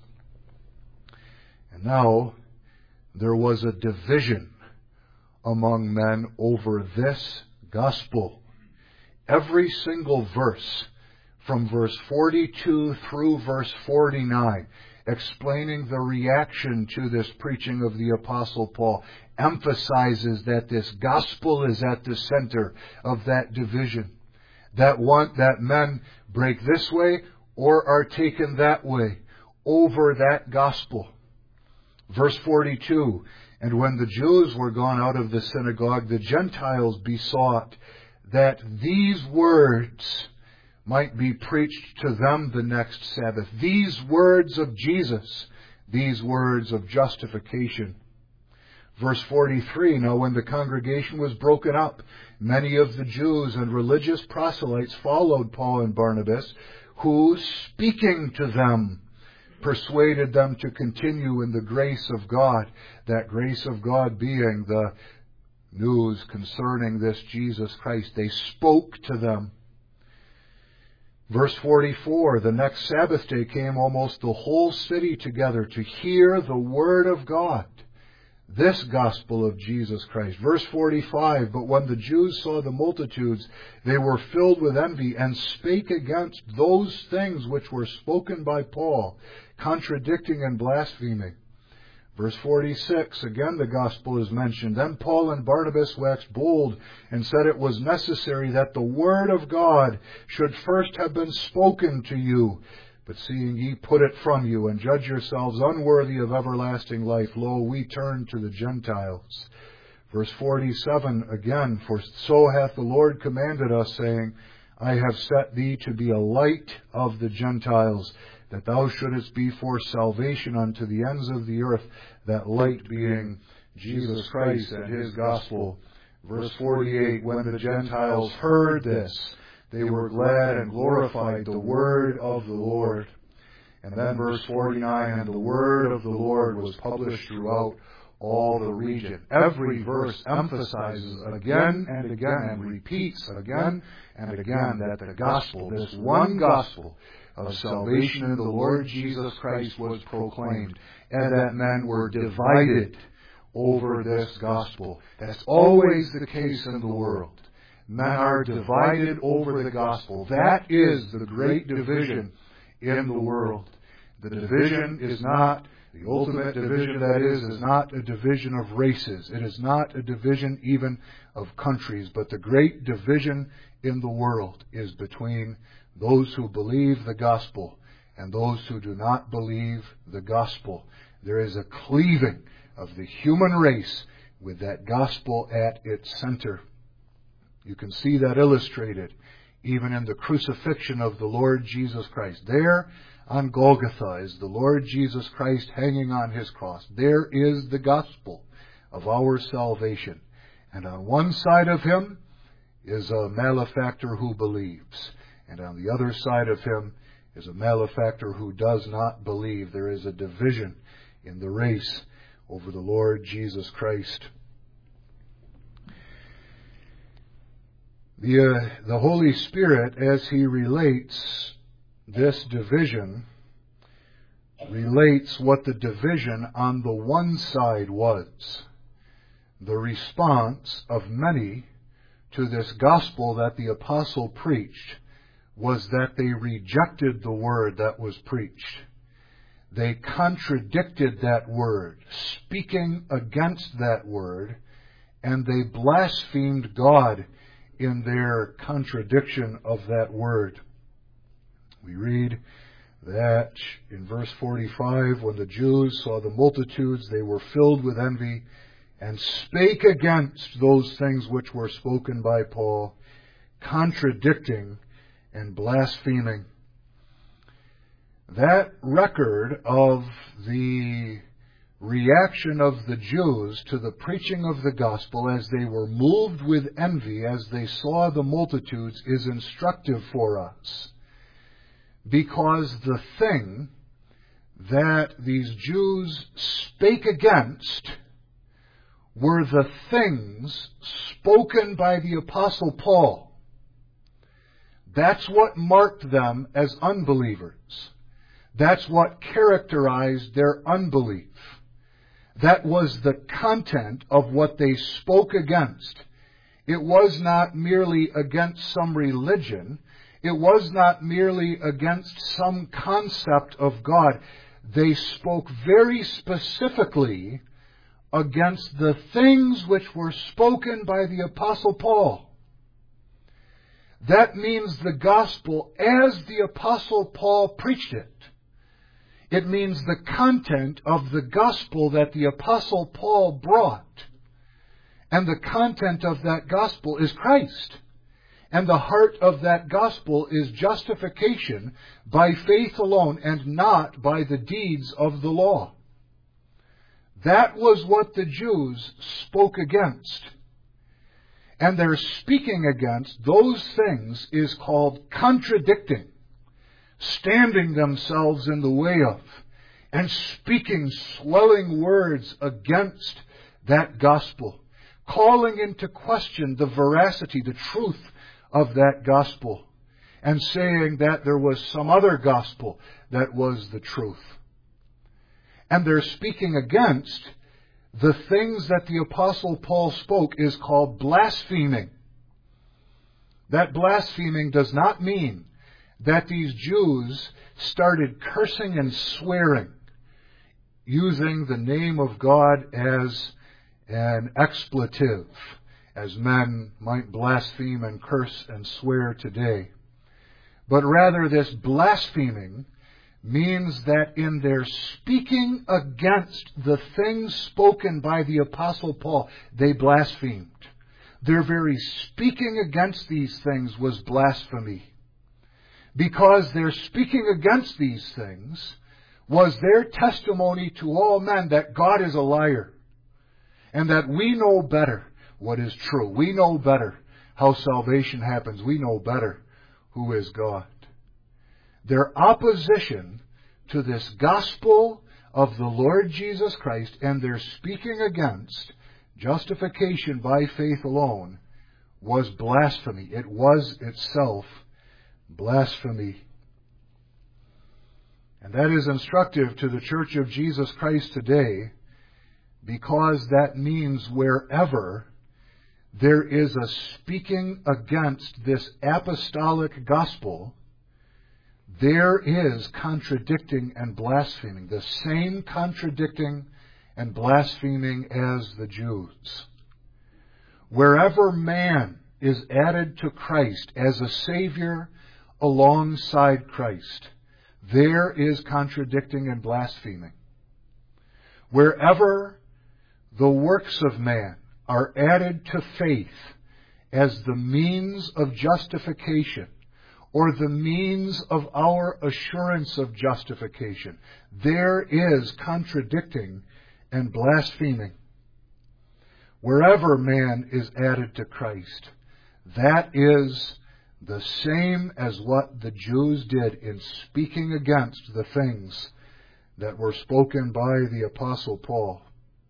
And now there was a division among men over this gospel. Every single verse, from verse forty-two through verse forty-nine, explaining the reaction to this preaching of the Apostle Paul, emphasizes that this gospel is at the center of that division. That one, that men break this way or are taken that way over that gospel. Verse forty-two, and when the Jews were gone out of the synagogue, the Gentiles besought that these words might be preached to them the next Sabbath. These words of Jesus, these words of justification. Verse forty-three, now when the congregation was broken up, many of the Jews and religious proselytes followed Paul and Barnabas, who, speaking to them, persuaded them to continue in the grace of God, that grace of God being the news concerning this Jesus Christ. They spoke to them. Verse forty-four, the next Sabbath day came almost the whole city together to hear the word of God, this gospel of Jesus Christ. Verse forty-five, but when the Jews saw the multitudes, they were filled with envy and spake against those things which were spoken by Paul, contradicting and blaspheming. Verse forty-six, again the gospel is mentioned. Then Paul and Barnabas waxed bold and said it was necessary that the word of God should first have been spoken to you. But seeing ye put it from you, and judge yourselves unworthy of everlasting life, lo, we turn to the Gentiles. Verse forty-seven, again, for so hath the Lord commanded us, saying, I have set thee to be a light of the Gentiles, that thou shouldest be for salvation unto the ends of the earth, that light being Jesus Christ and his gospel. Verse forty-eight, when the Gentiles heard this, they were glad and glorified the word of the Lord. And then verse forty-nine, and the word of the Lord was published throughout all the region. Every verse emphasizes again and again and repeats again and again that the gospel, this one gospel of salvation in the Lord Jesus Christ, was proclaimed, and that men were divided over this gospel. That's always the case in the world. Men are divided over the gospel. That is the great division in the world. The division is not The ultimate division, that is, is not a division of races. It is not a division even of countries. But the great division in the world is between those who believe the gospel and those who do not believe the gospel. There is a cleaving of the human race with that gospel at its center. You can see that illustrated even in the crucifixion of the Lord Jesus Christ. There on Golgotha is the Lord Jesus Christ hanging on His cross. There is the gospel of our salvation. And on one side of Him is a malefactor who believes. And on the other side of Him is a malefactor who does not believe. There is a division in the race over the Lord Jesus Christ. The, uh, the Holy Spirit, as He relates this division, relates what the division on the one side was. The response of many to this gospel that the apostle preached was that they rejected the word that was preached. They contradicted that word, speaking against that word, and they blasphemed God in their contradiction of that word. We read that in verse forty-five, when the Jews saw the multitudes, they were filled with envy and spake against those things which were spoken by Paul, contradicting and blaspheming. That record of the reaction of the Jews to the preaching of the gospel as they were moved with envy as they saw the multitudes is instructive for us. Because the thing that these Jews spake against were the things spoken by the Apostle Paul. That's what marked them as unbelievers. That's what characterized their unbelief. That was the content of what they spoke against. It was not merely against some religion. It was not merely against some concept of God. They spoke very specifically against the things which were spoken by the Apostle Paul. That means the gospel as the Apostle Paul preached it. It means the content of the gospel that the Apostle Paul brought. And the content of that gospel is Christ. And the heart of that gospel is justification by faith alone and not by the deeds of the law. That was what the Jews spoke against. And their speaking against those things is called contradicting, standing themselves in the way of, and speaking swelling words against that gospel, calling into question the veracity, the truth of that gospel, and saying that there was some other gospel that was the truth. And they're speaking against the things that the Apostle Paul spoke is called blaspheming. That blaspheming does not mean that these Jews started cursing and swearing, using the name of God as an expletive, as men might blaspheme and curse and swear today. But rather this blaspheming means that in their speaking against the things spoken by the Apostle Paul, they blasphemed. Their very speaking against these things was blasphemy. Because their speaking against these things was their testimony to all men that God is a liar. And that we know better what is true. We know better how salvation happens. We know better who is God. Their opposition to this gospel of the Lord Jesus Christ and their speaking against justification by faith alone was blasphemy. It was itself blasphemy. And that is instructive to the Church of Jesus Christ today, because that means wherever there is a speaking against this apostolic gospel, there is contradicting and blaspheming, the same contradicting and blaspheming as the Jews. Wherever man is added to Christ as a Savior alongside Christ, there is contradicting and blaspheming. Wherever the works of man are added to faith as the means of justification, or the means of our assurance of justification, there is contradicting and blaspheming. Wherever man is added to Christ, that is the same as what the Jews did in speaking against the things that were spoken by the Apostle Paul.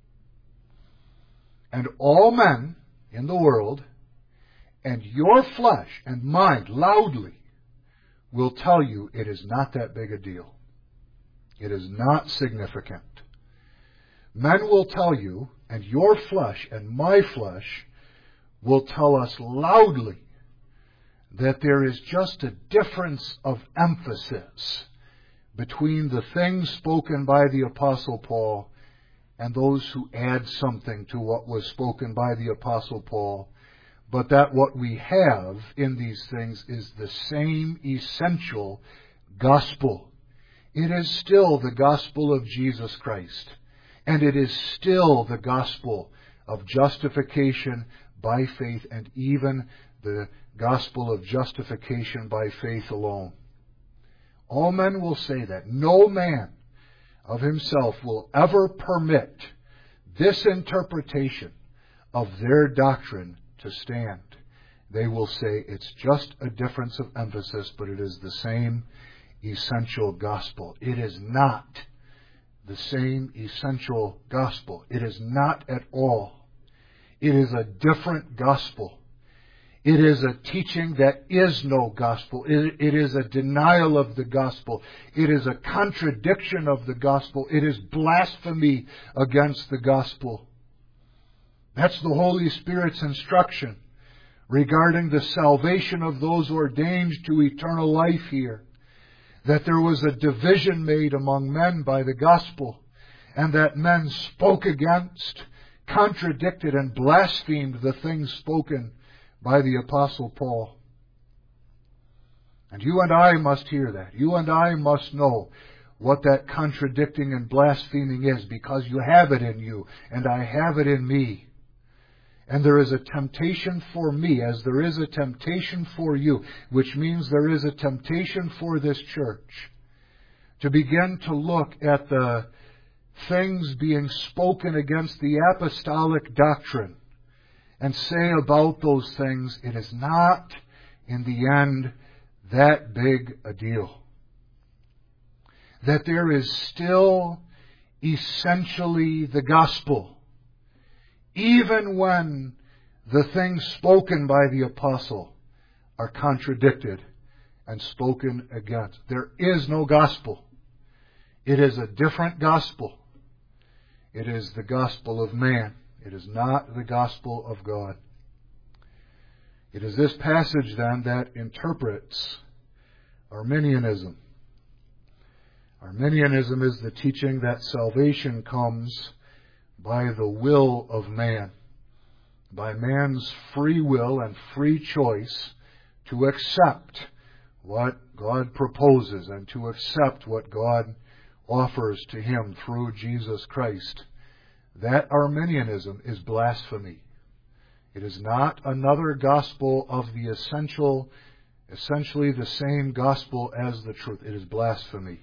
And all men in the world, and your flesh and mind loudly, will tell you it is not that big a deal. It is not significant. Men will tell you, and your flesh and my flesh will tell us loudly, that there is just a difference of emphasis between the things spoken by the Apostle Paul and those who add something to what was spoken by the Apostle Paul, but that what we have in these things is the same essential gospel. It is still the gospel of Jesus Christ, and it is still the gospel of justification by faith, and even the gospel of justification by faith alone. All men will say that. No man of himself will ever permit this interpretation of their doctrine to stand. They will say it's just a difference of emphasis, but it is the same essential gospel. It is not the same essential gospel. It is not at all. It is a different gospel. It is a teaching that is no gospel. It, it is a denial of the gospel. It is a contradiction of the gospel. It is blasphemy against the gospel. That's the Holy Spirit's instruction regarding the salvation of those ordained to eternal life here. That there was a division made among men by the gospel, and that men spoke against, contradicted, and blasphemed the things spoken by the Apostle Paul. And you and I must hear that. You and I must know what that contradicting and blaspheming is, because you have it in you, and I have it in me. And there is a temptation for me, as there is a temptation for you, which means there is a temptation for this church, to begin to look at the things being spoken against the apostolic doctrine and say about those things, it is not, in the end, that big a deal. That there is still essentially the gospel, even when the things spoken by the apostle are contradicted and spoken against. There is no gospel. It is a different gospel. It is the gospel of man. It is not the gospel of God. It is this passage, then, that interprets Arminianism. Arminianism is the teaching that salvation comes by the will of man, by man's free will and free choice to accept what God proposes and to accept what God offers to him through Jesus Christ. That Arminianism is blasphemy. It is not another gospel of the essential, essentially the same gospel as the truth. It is blasphemy.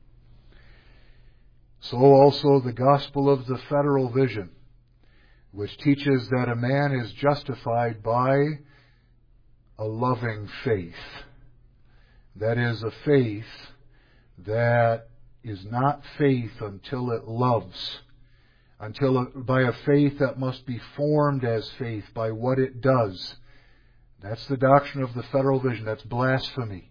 So also the gospel of the federal vision, which teaches that a man is justified by a loving faith. That is, a faith that is not faith until it loves, until it, by a faith that must be formed as faith by what it does. That's the doctrine of the federal vision. That's blasphemy.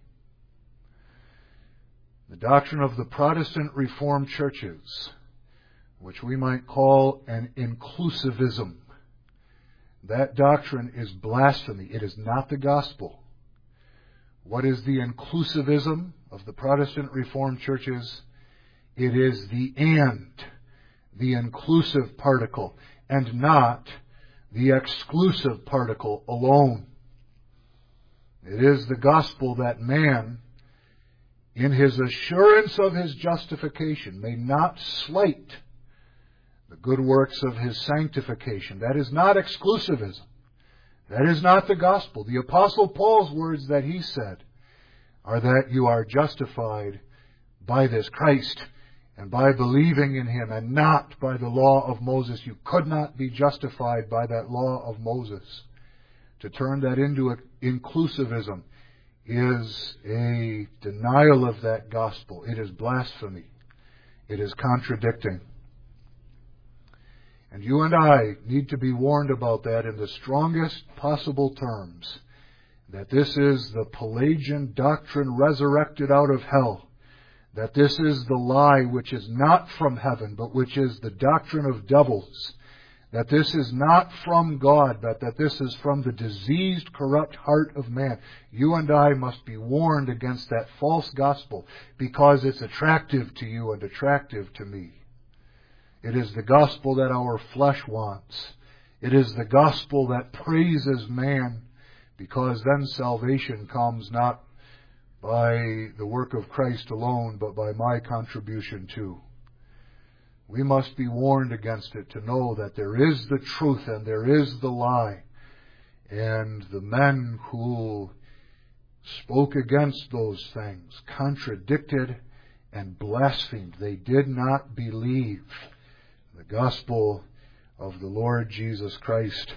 The doctrine of the Protestant Reformed churches, which we might call an inclusivism, that doctrine is blasphemy. It is not the gospel. What is the inclusivism of the Protestant Reformed churches? It is the and, the inclusive particle, and not the exclusive particle alone. It is the gospel that man, in his assurance of his justification, may not slight the good works of his sanctification. That is not exclusivism. That is not the gospel. The Apostle Paul's words that he said are that you are justified by this Christ and by believing in Him, and not by the law of Moses. You could not be justified by that law of Moses. To turn that into inclusivism is a denial of that gospel. It is blasphemy. It is contradicting. And you and I need to be warned about that in the strongest possible terms, that this is the Pelagian doctrine resurrected out of hell, that this is the lie which is not from heaven, but which is the doctrine of devils, that this is not from God, but that this is from the diseased, corrupt heart of man. You and I must be warned against that false gospel, because it's attractive to you and attractive to me. It is the gospel that our flesh wants. It is the gospel that praises man, because then salvation comes not by the work of Christ alone, but by my contribution too. We must be warned against it, to know that there is the truth and there is the lie. And the men who spoke against those things contradicted and blasphemed. They did not believe the gospel of the Lord Jesus Christ.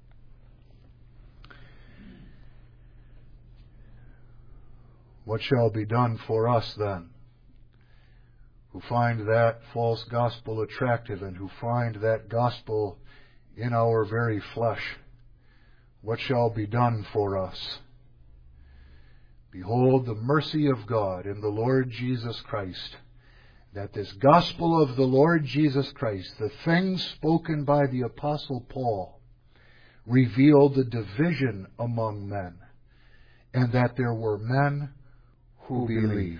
What shall be done for us then, who find that false gospel attractive and who find that gospel in our very flesh? What shall be done for us? Behold the mercy of God in the Lord Jesus Christ, that this gospel of the Lord Jesus Christ, the things spoken by the Apostle Paul, revealed the division among men, and that there were men who believed.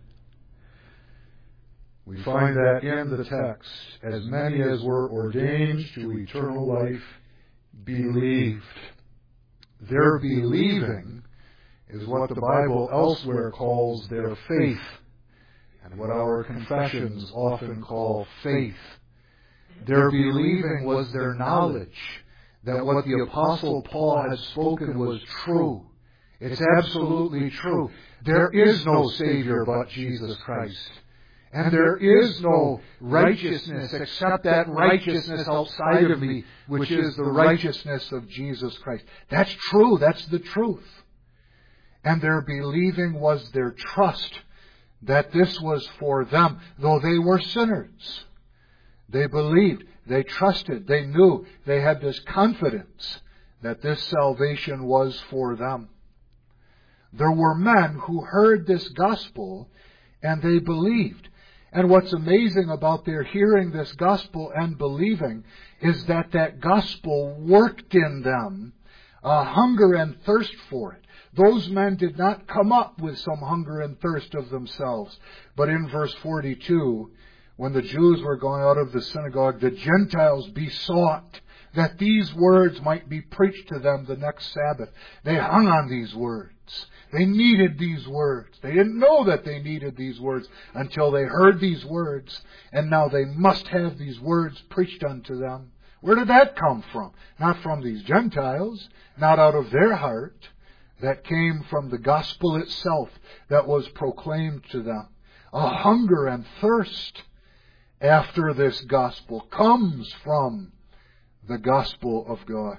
We find that in the text, as many as were ordained to eternal life believed. Their believing is what the Bible elsewhere calls their faith, and what our confessions often call faith. Their believing was their knowledge that what the Apostle Paul had spoken was true. It's absolutely true. There is no Savior but Jesus Christ. And there is no righteousness except that righteousness outside of me, which is the righteousness of Jesus Christ. That's true. That's the truth. And their believing was their trust that this was for them, though they were sinners. They believed, they trusted, they knew, they had this confidence that this salvation was for them. There were men who heard this gospel and they believed. And what's amazing about their hearing this gospel and believing is that that gospel worked in them a hunger and thirst for it. Those men did not come up with some hunger and thirst of themselves. But in verse forty-two, when the Jews were going out of the synagogue, the Gentiles besought that these words might be preached to them the next Sabbath. They hung on these words. They needed these words. They didn't know that they needed these words until they heard these words, and now they must have these words preached unto them. Where did that come from? Not from these Gentiles, not out of their heart. That came from the gospel itself that was proclaimed to them. A hunger and thirst after this gospel comes from the gospel of God.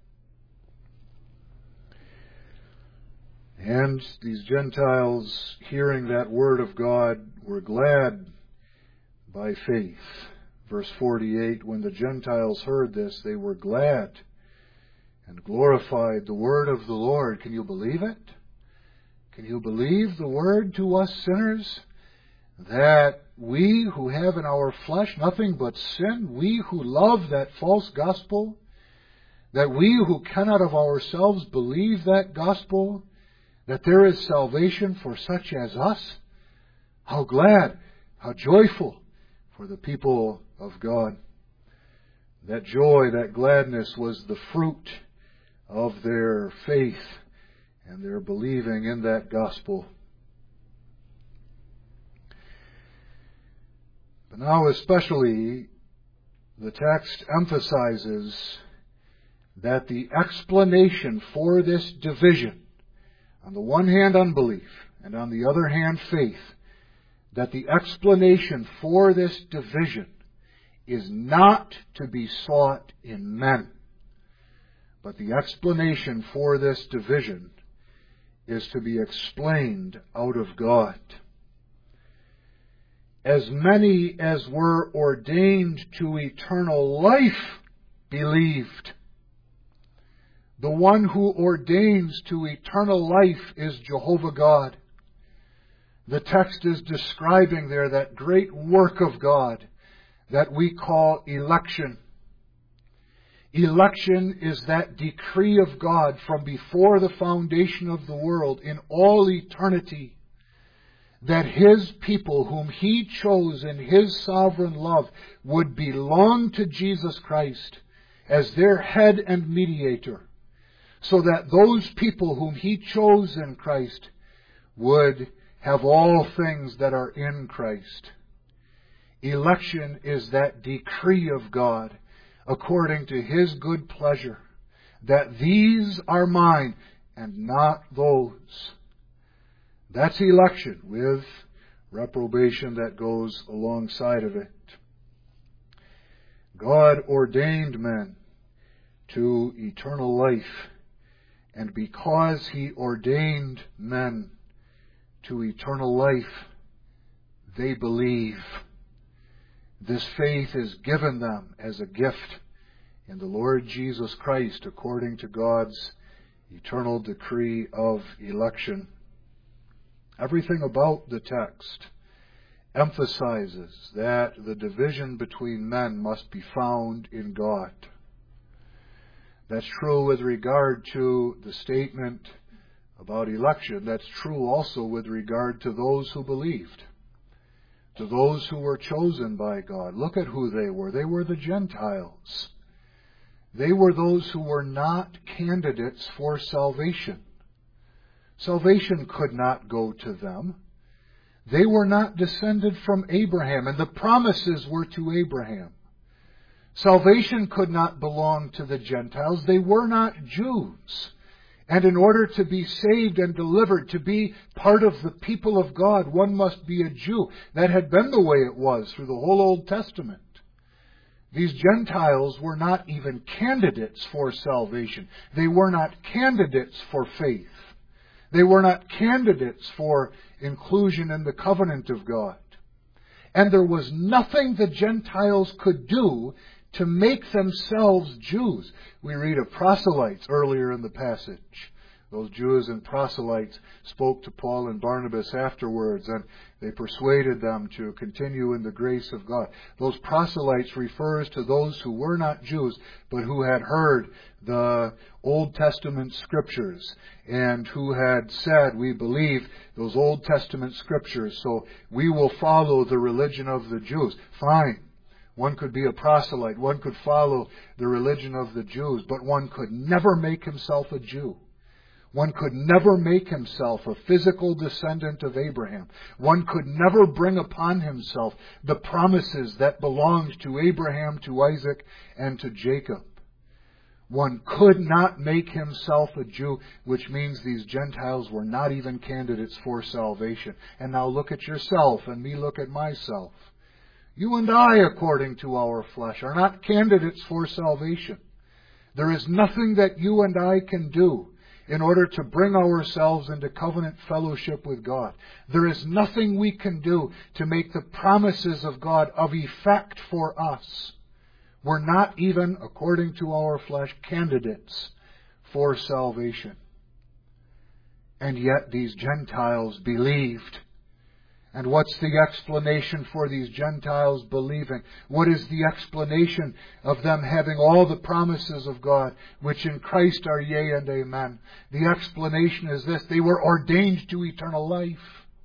And these Gentiles, hearing that word of God, were glad by faith. Verse forty-eight, when the Gentiles heard this, they were glad and glorified the word of the Lord. Can you believe it? Can you believe the word to us sinners? That we who have in our flesh nothing but sin, we who love that false gospel, that we who cannot of ourselves believe that gospel, that there is salvation for such as us? How glad, how joyful for the people of God. That joy, that gladness was the fruit of their faith and their believing in that gospel. But now especially, the text emphasizes that the explanation for this division, on the one hand unbelief, and on the other hand faith, that the explanation for this division is not to be sought in men, but the explanation for this division is to be explained out of God. As many as were ordained to eternal life believed. The one who ordains to eternal life is Jehovah God. The text is describing there that great work of God that we call election. Election is that decree of God from before the foundation of the world in all eternity, that His people whom He chose in His sovereign love would belong to Jesus Christ as their head and mediator, so that those people whom He chose in Christ would have all things that are in Christ. Election is that decree of God according to His good pleasure, that these are mine and not those. That's election with reprobation that goes alongside of it. God ordained men to eternal life, and because He ordained men to eternal life, they believe. This faith is given them as a gift in the Lord Jesus Christ according to God's eternal decree of election. Everything about the text emphasizes that the division between men must be found in God. That's true with regard to the statement about election. That's true also with regard to those who believed, to those who were chosen by God. Look at who they were. They were the Gentiles. They were those who were not candidates for salvation. Salvation could not go to them. They were not descended from Abraham, and the promises were to Abraham. Salvation could not belong to the Gentiles. They were not Jews. And in order to be saved and delivered, to be part of the people of God, one must be a Jew. That had been the way it was through the whole Old Testament. These Gentiles were not even candidates for salvation. They were not candidates for faith. They were not candidates for inclusion in the covenant of God. And there was nothing the Gentiles could do to make themselves Jews. We read of proselytes earlier in the passage. Those Jews and proselytes spoke to Paul and Barnabas afterwards, and they persuaded them to continue in the grace of God. Those proselytes refers to those who were not Jews, but who had heard the Old Testament Scriptures, and who had said, we believe those Old Testament Scriptures, so we will follow the religion of the Jews. Fine. One could be a proselyte. One could follow the religion of the Jews, but one could never make himself a Jew. One could never make himself a physical descendant of Abraham. One could never bring upon himself the promises that belonged to Abraham, to Isaac, and to Jacob. One could not make himself a Jew, which means these Gentiles were not even candidates for salvation. And now look at yourself, and me look at myself. You and I, according to our flesh, are not candidates for salvation. There is nothing that you and I can do in order to bring ourselves into covenant fellowship with God. There is nothing we can do to make the promises of God of effect for us. We're not even, according to our flesh, candidates for salvation. And yet these Gentiles believed. And what's the explanation for these Gentiles believing? What is the explanation of them having all the promises of God, which in Christ are yea and amen? The explanation is this: they were ordained to eternal life.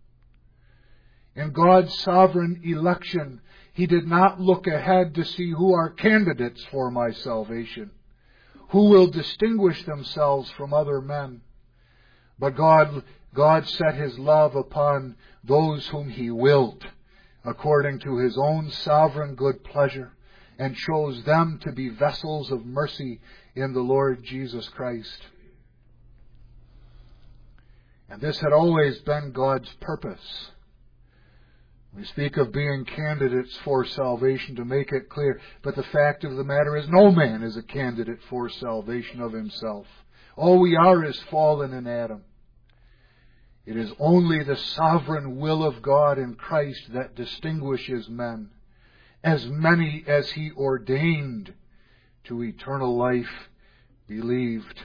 In God's sovereign election, He did not look ahead to see who are candidates for my salvation, who will distinguish themselves from other men. But God, God set His love upon those whom He willed, according to His own sovereign good pleasure, and chose them to be vessels of mercy in the Lord Jesus Christ. And this had always been God's purpose. We speak of being candidates for salvation to make it clear, but the fact of the matter is no man is a candidate for salvation of himself. All we are is fallen in Adam. It is only the sovereign will of God in Christ that distinguishes men, as many as He ordained to eternal life believed.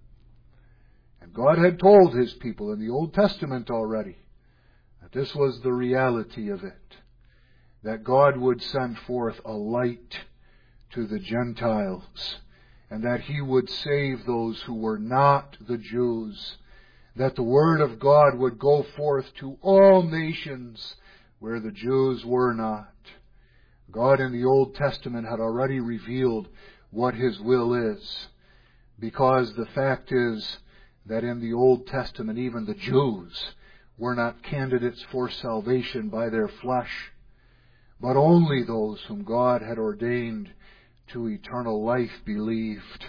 And God had told His people in the Old Testament already that this was the reality of it, that God would send forth a light to the Gentiles, and that He would save those who were not the Jews, that the Word of God would go forth to all nations where the Jews were not. God in the Old Testament had already revealed what His will is, because the fact is that in the Old Testament even the Jews were not candidates for salvation by their flesh, but only those whom God had ordained to eternal life believed.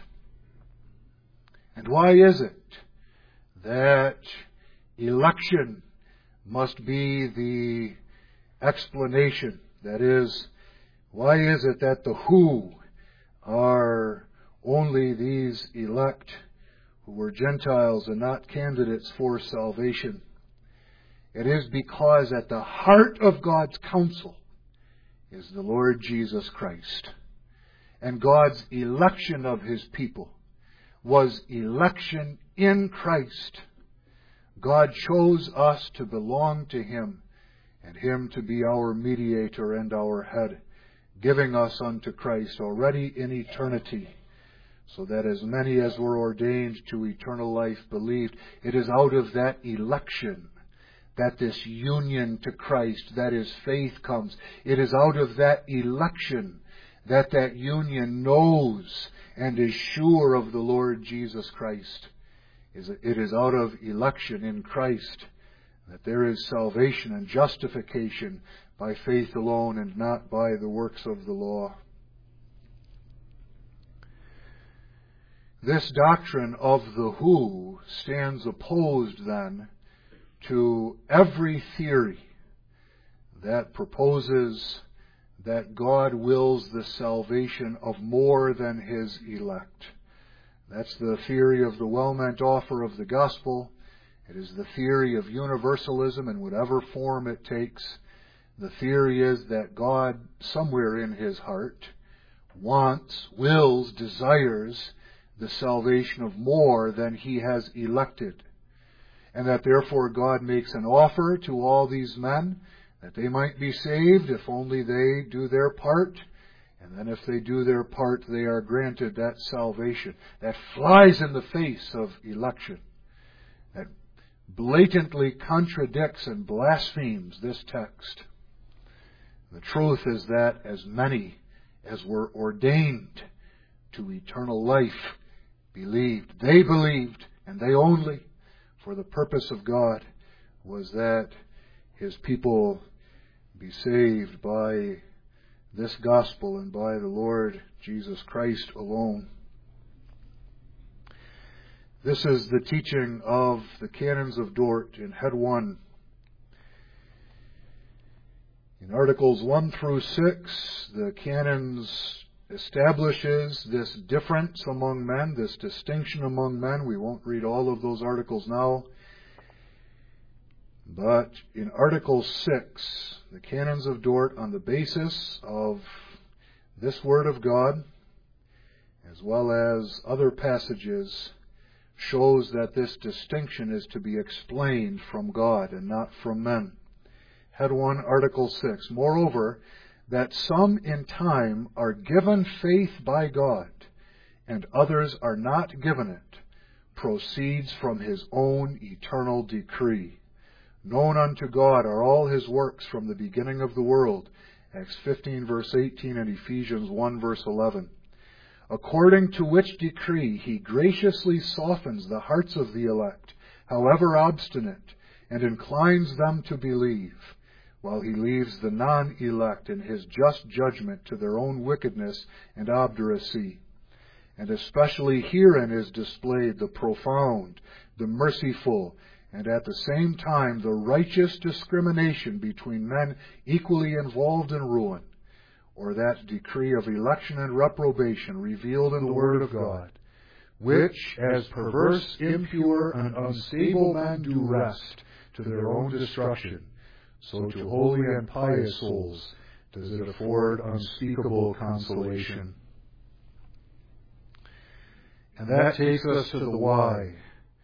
And why is it that election must be the explanation? That is, why is it that the who are only these elect who were Gentiles and not candidates for salvation? It is because at the heart of God's counsel is the Lord Jesus Christ. And God's election of His people was election in Christ. God chose us to belong to Him, and Him to be our mediator and our head, giving us unto Christ already in eternity, so that as many as were ordained to eternal life believed. It is out of that election that this union to Christ, that is faith, comes. It is out of that election that that union knows and is sure of the Lord Jesus Christ. It is out of election in Christ that there is salvation and justification by faith alone and not by the works of the law. This doctrine of the who stands opposed then to every theory that proposes that God wills the salvation of more than His elect. That's the theory of the well-meant offer of the gospel. It is the theory of universalism in whatever form it takes. The theory is that God, somewhere in His heart, wants, wills, desires the salvation of more than He has elected. And that therefore God makes an offer to all these men that they might be saved if only they do their part. And then if they do their part, they are granted that salvation. That flies in the face of election. That blatantly contradicts and blasphemes this text. The truth is that as many as were ordained to eternal life believed. They believed, and they only, for the purpose of God was that His people be saved by this gospel and by the Lord Jesus Christ alone. This is the teaching of the Canons of Dort in Head one. In Articles one through six, the Canons establishes this difference among men, this distinction among men. We won't read all of those articles now. But in Article six, the Canons of Dort, on the basis of this Word of God, as well as other passages, shows that this distinction is to be explained from God and not from men. Head one, Article six. Moreover, that some in time are given faith by God, and others are not given it, proceeds from his own eternal decree. Known unto God are all his works from the beginning of the world. Acts fifteen, verse eighteen, and Ephesians one, verse eleven. According to which decree he graciously softens the hearts of the elect, however obstinate, and inclines them to believe, while he leaves the non-elect in his just judgment to their own wickedness and obduracy. And especially herein is displayed the profound, the merciful, and at the same time the righteous discrimination between men equally involved in ruin, or that decree of election and reprobation revealed in the Word of God, which, as perverse, impure, and unstable men do rest to their own destruction, so to holy and pious souls does it afford unspeakable consolation. And that takes us to the why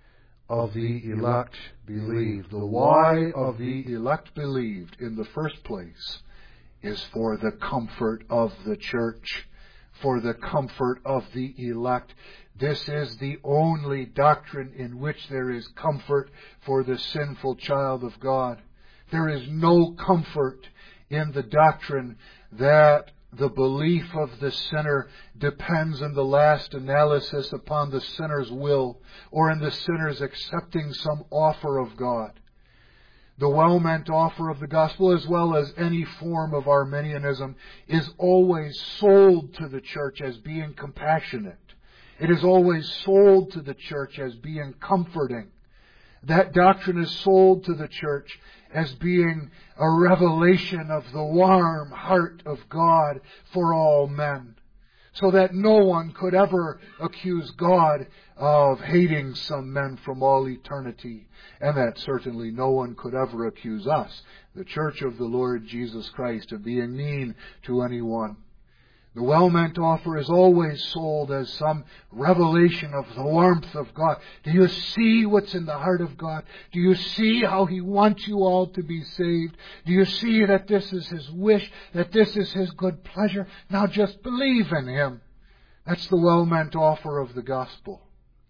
of the elect believed. The why of the elect believed, in the first place, is for the comfort of the church, for the comfort of the elect. This is the only doctrine in which there is comfort for the sinful child of God. There is no comfort in the doctrine that the belief of the sinner depends in the last analysis upon the sinner's will, or in the sinner's accepting some offer of God. The well-meant offer of the gospel, as well as any form of Arminianism, is always sold to the church as being compassionate. It is always sold to the church as being comforting. That doctrine is sold to the church as being a revelation of the warm heart of God for all men, so that no one could ever accuse God of hating some men from all eternity, and that certainly no one could ever accuse us, the Church of the Lord Jesus Christ, of being mean to anyone. The well-meant offer is always sold as some revelation of the warmth of God. Do you see what's in the heart of God? Do you see how He wants you all to be saved? Do you see that this is His wish, that this is His good pleasure? Now just believe in Him. That's the well-meant offer of the gospel.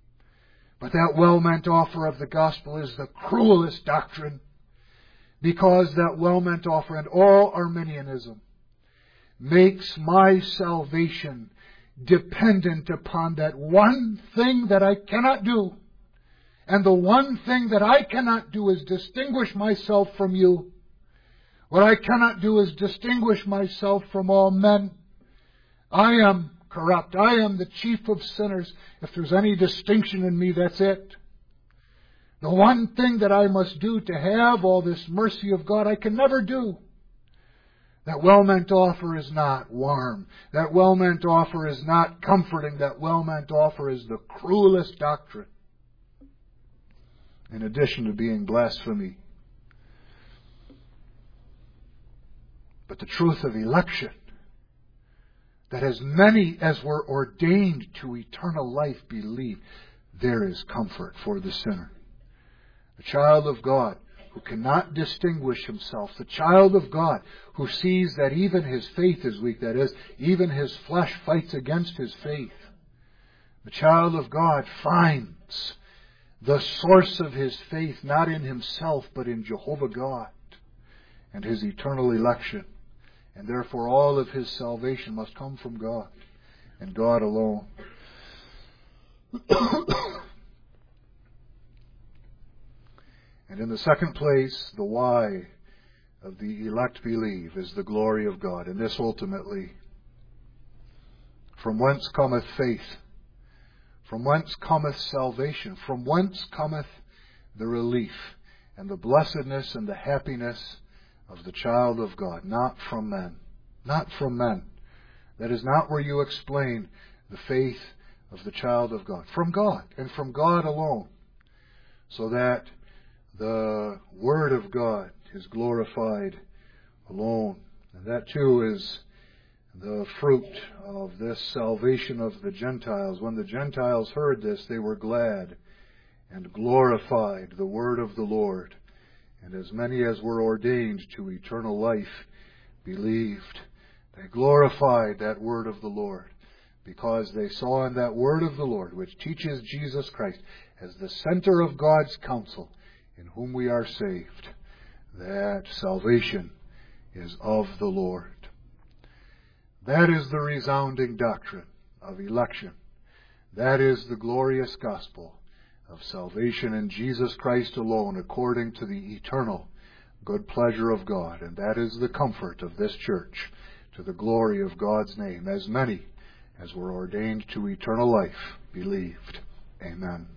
But that well-meant offer of the gospel is the cruelest doctrine, because that well-meant offer, and all Arminianism, makes my salvation dependent upon that one thing that I cannot do. And the one thing that I cannot do is distinguish myself from you. What I cannot do is distinguish myself from all men. I am corrupt. I am the chief of sinners. If there's any distinction in me, that's it. The one thing that I must do to have all this mercy of God, I can never do. That well-meant offer is not warm. That well-meant offer is not comforting. That well-meant offer is the cruelest doctrine, in addition to being blasphemy. But the truth of election, that as many as were ordained to eternal life believe, there is comfort for the sinner. The child of God who cannot distinguish himself, the child of God who sees that even his faith is weak, that is, even his flesh fights against his faith. The child of God finds the source of his faith not in himself, but in Jehovah God and His eternal election. And therefore all of his salvation must come from God and God alone. And in the second place, the why of the elect believe is the glory of God. And this ultimately, from whence cometh faith? From whence cometh salvation? From whence cometh the relief and the blessedness and the happiness of the child of God? Not from men. Not from men. That is not where you explain the faith of the child of God. From God, and from God alone. So that the Word of God is glorified alone. And that too is the fruit of this salvation of the Gentiles. When the Gentiles heard this, they were glad and glorified the Word of the Lord, and as many as were ordained to eternal life believed. They glorified that word of the Lord, because they saw in that word of the Lord, which teaches Jesus Christ as the center of God's counsel, in whom we are saved, that salvation is of the Lord. That is the resounding doctrine of election. That is the glorious gospel of salvation in Jesus Christ alone, according to the eternal good pleasure of God. And that is the comfort of this church, to the glory of God's name, as many as were ordained to eternal life believed. Amen.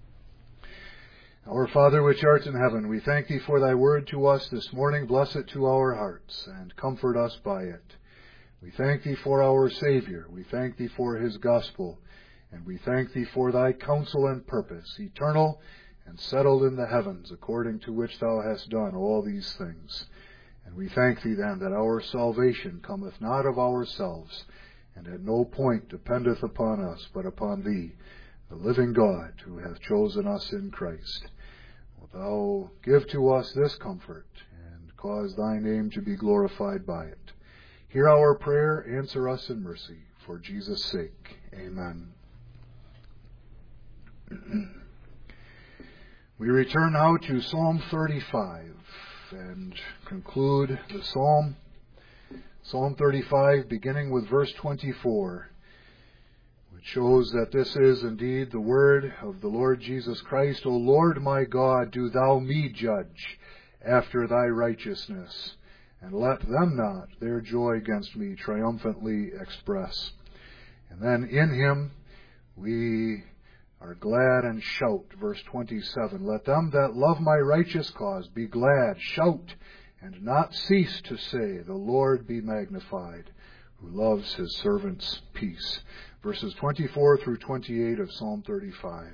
Our Father which art in heaven, we thank Thee for Thy word to us this morning. Bless it to our hearts and comfort us by it. We thank Thee for our Savior. We thank Thee for His gospel. And we thank Thee for Thy counsel and purpose, eternal and settled in the heavens, according to which Thou hast done all these things. And we thank Thee then that our salvation cometh not of ourselves, and at no point dependeth upon us, but upon Thee, the living God, who hath chosen us in Christ. Wilt Thou give to us this comfort, and cause Thy name to be glorified by it. Hear our prayer, answer us in mercy, for Jesus' sake. Amen. We return now to Psalm thirty-five and conclude the psalm. Psalm thirty-five, beginning with verse twenty-four. Shows that this is indeed the word of the Lord Jesus Christ. O Lord my God, do Thou me judge after Thy righteousness, and let them not their joy against me triumphantly express. And then in Him we are glad and shout, verse twenty-seven. Let them that love my righteous cause be glad, shout, and not cease to say, the Lord be magnified, who loves His servants' peace. Verses twenty-four through twenty-eight of Psalm thirty-five.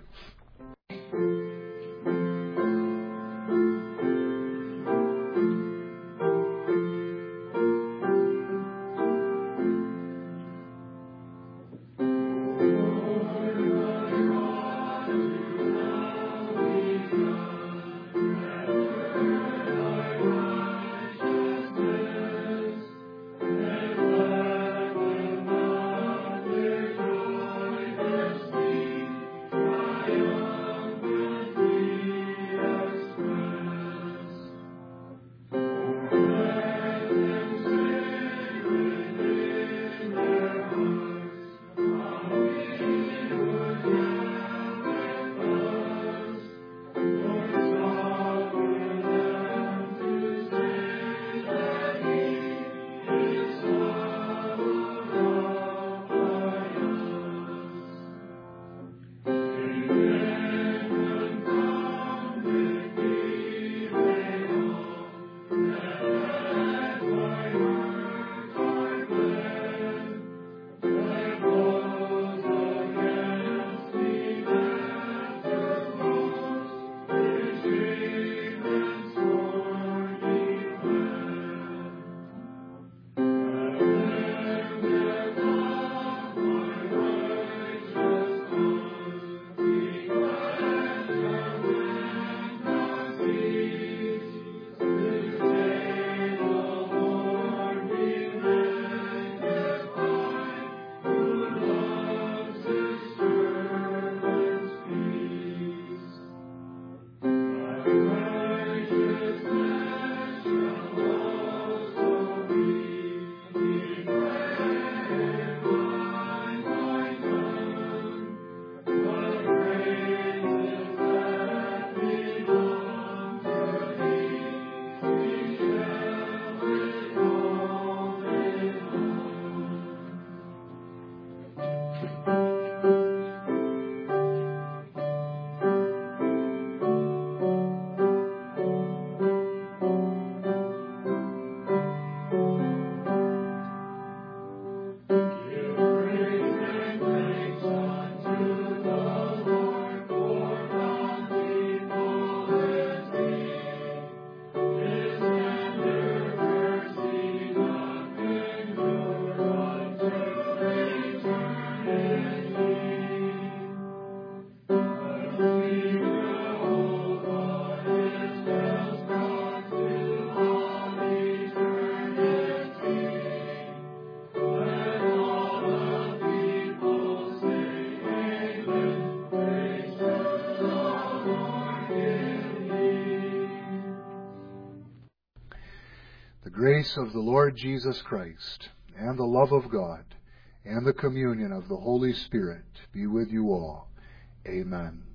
The grace of the Lord Jesus Christ, and the love of God, and the communion of the Holy Spirit be with you all. Amen.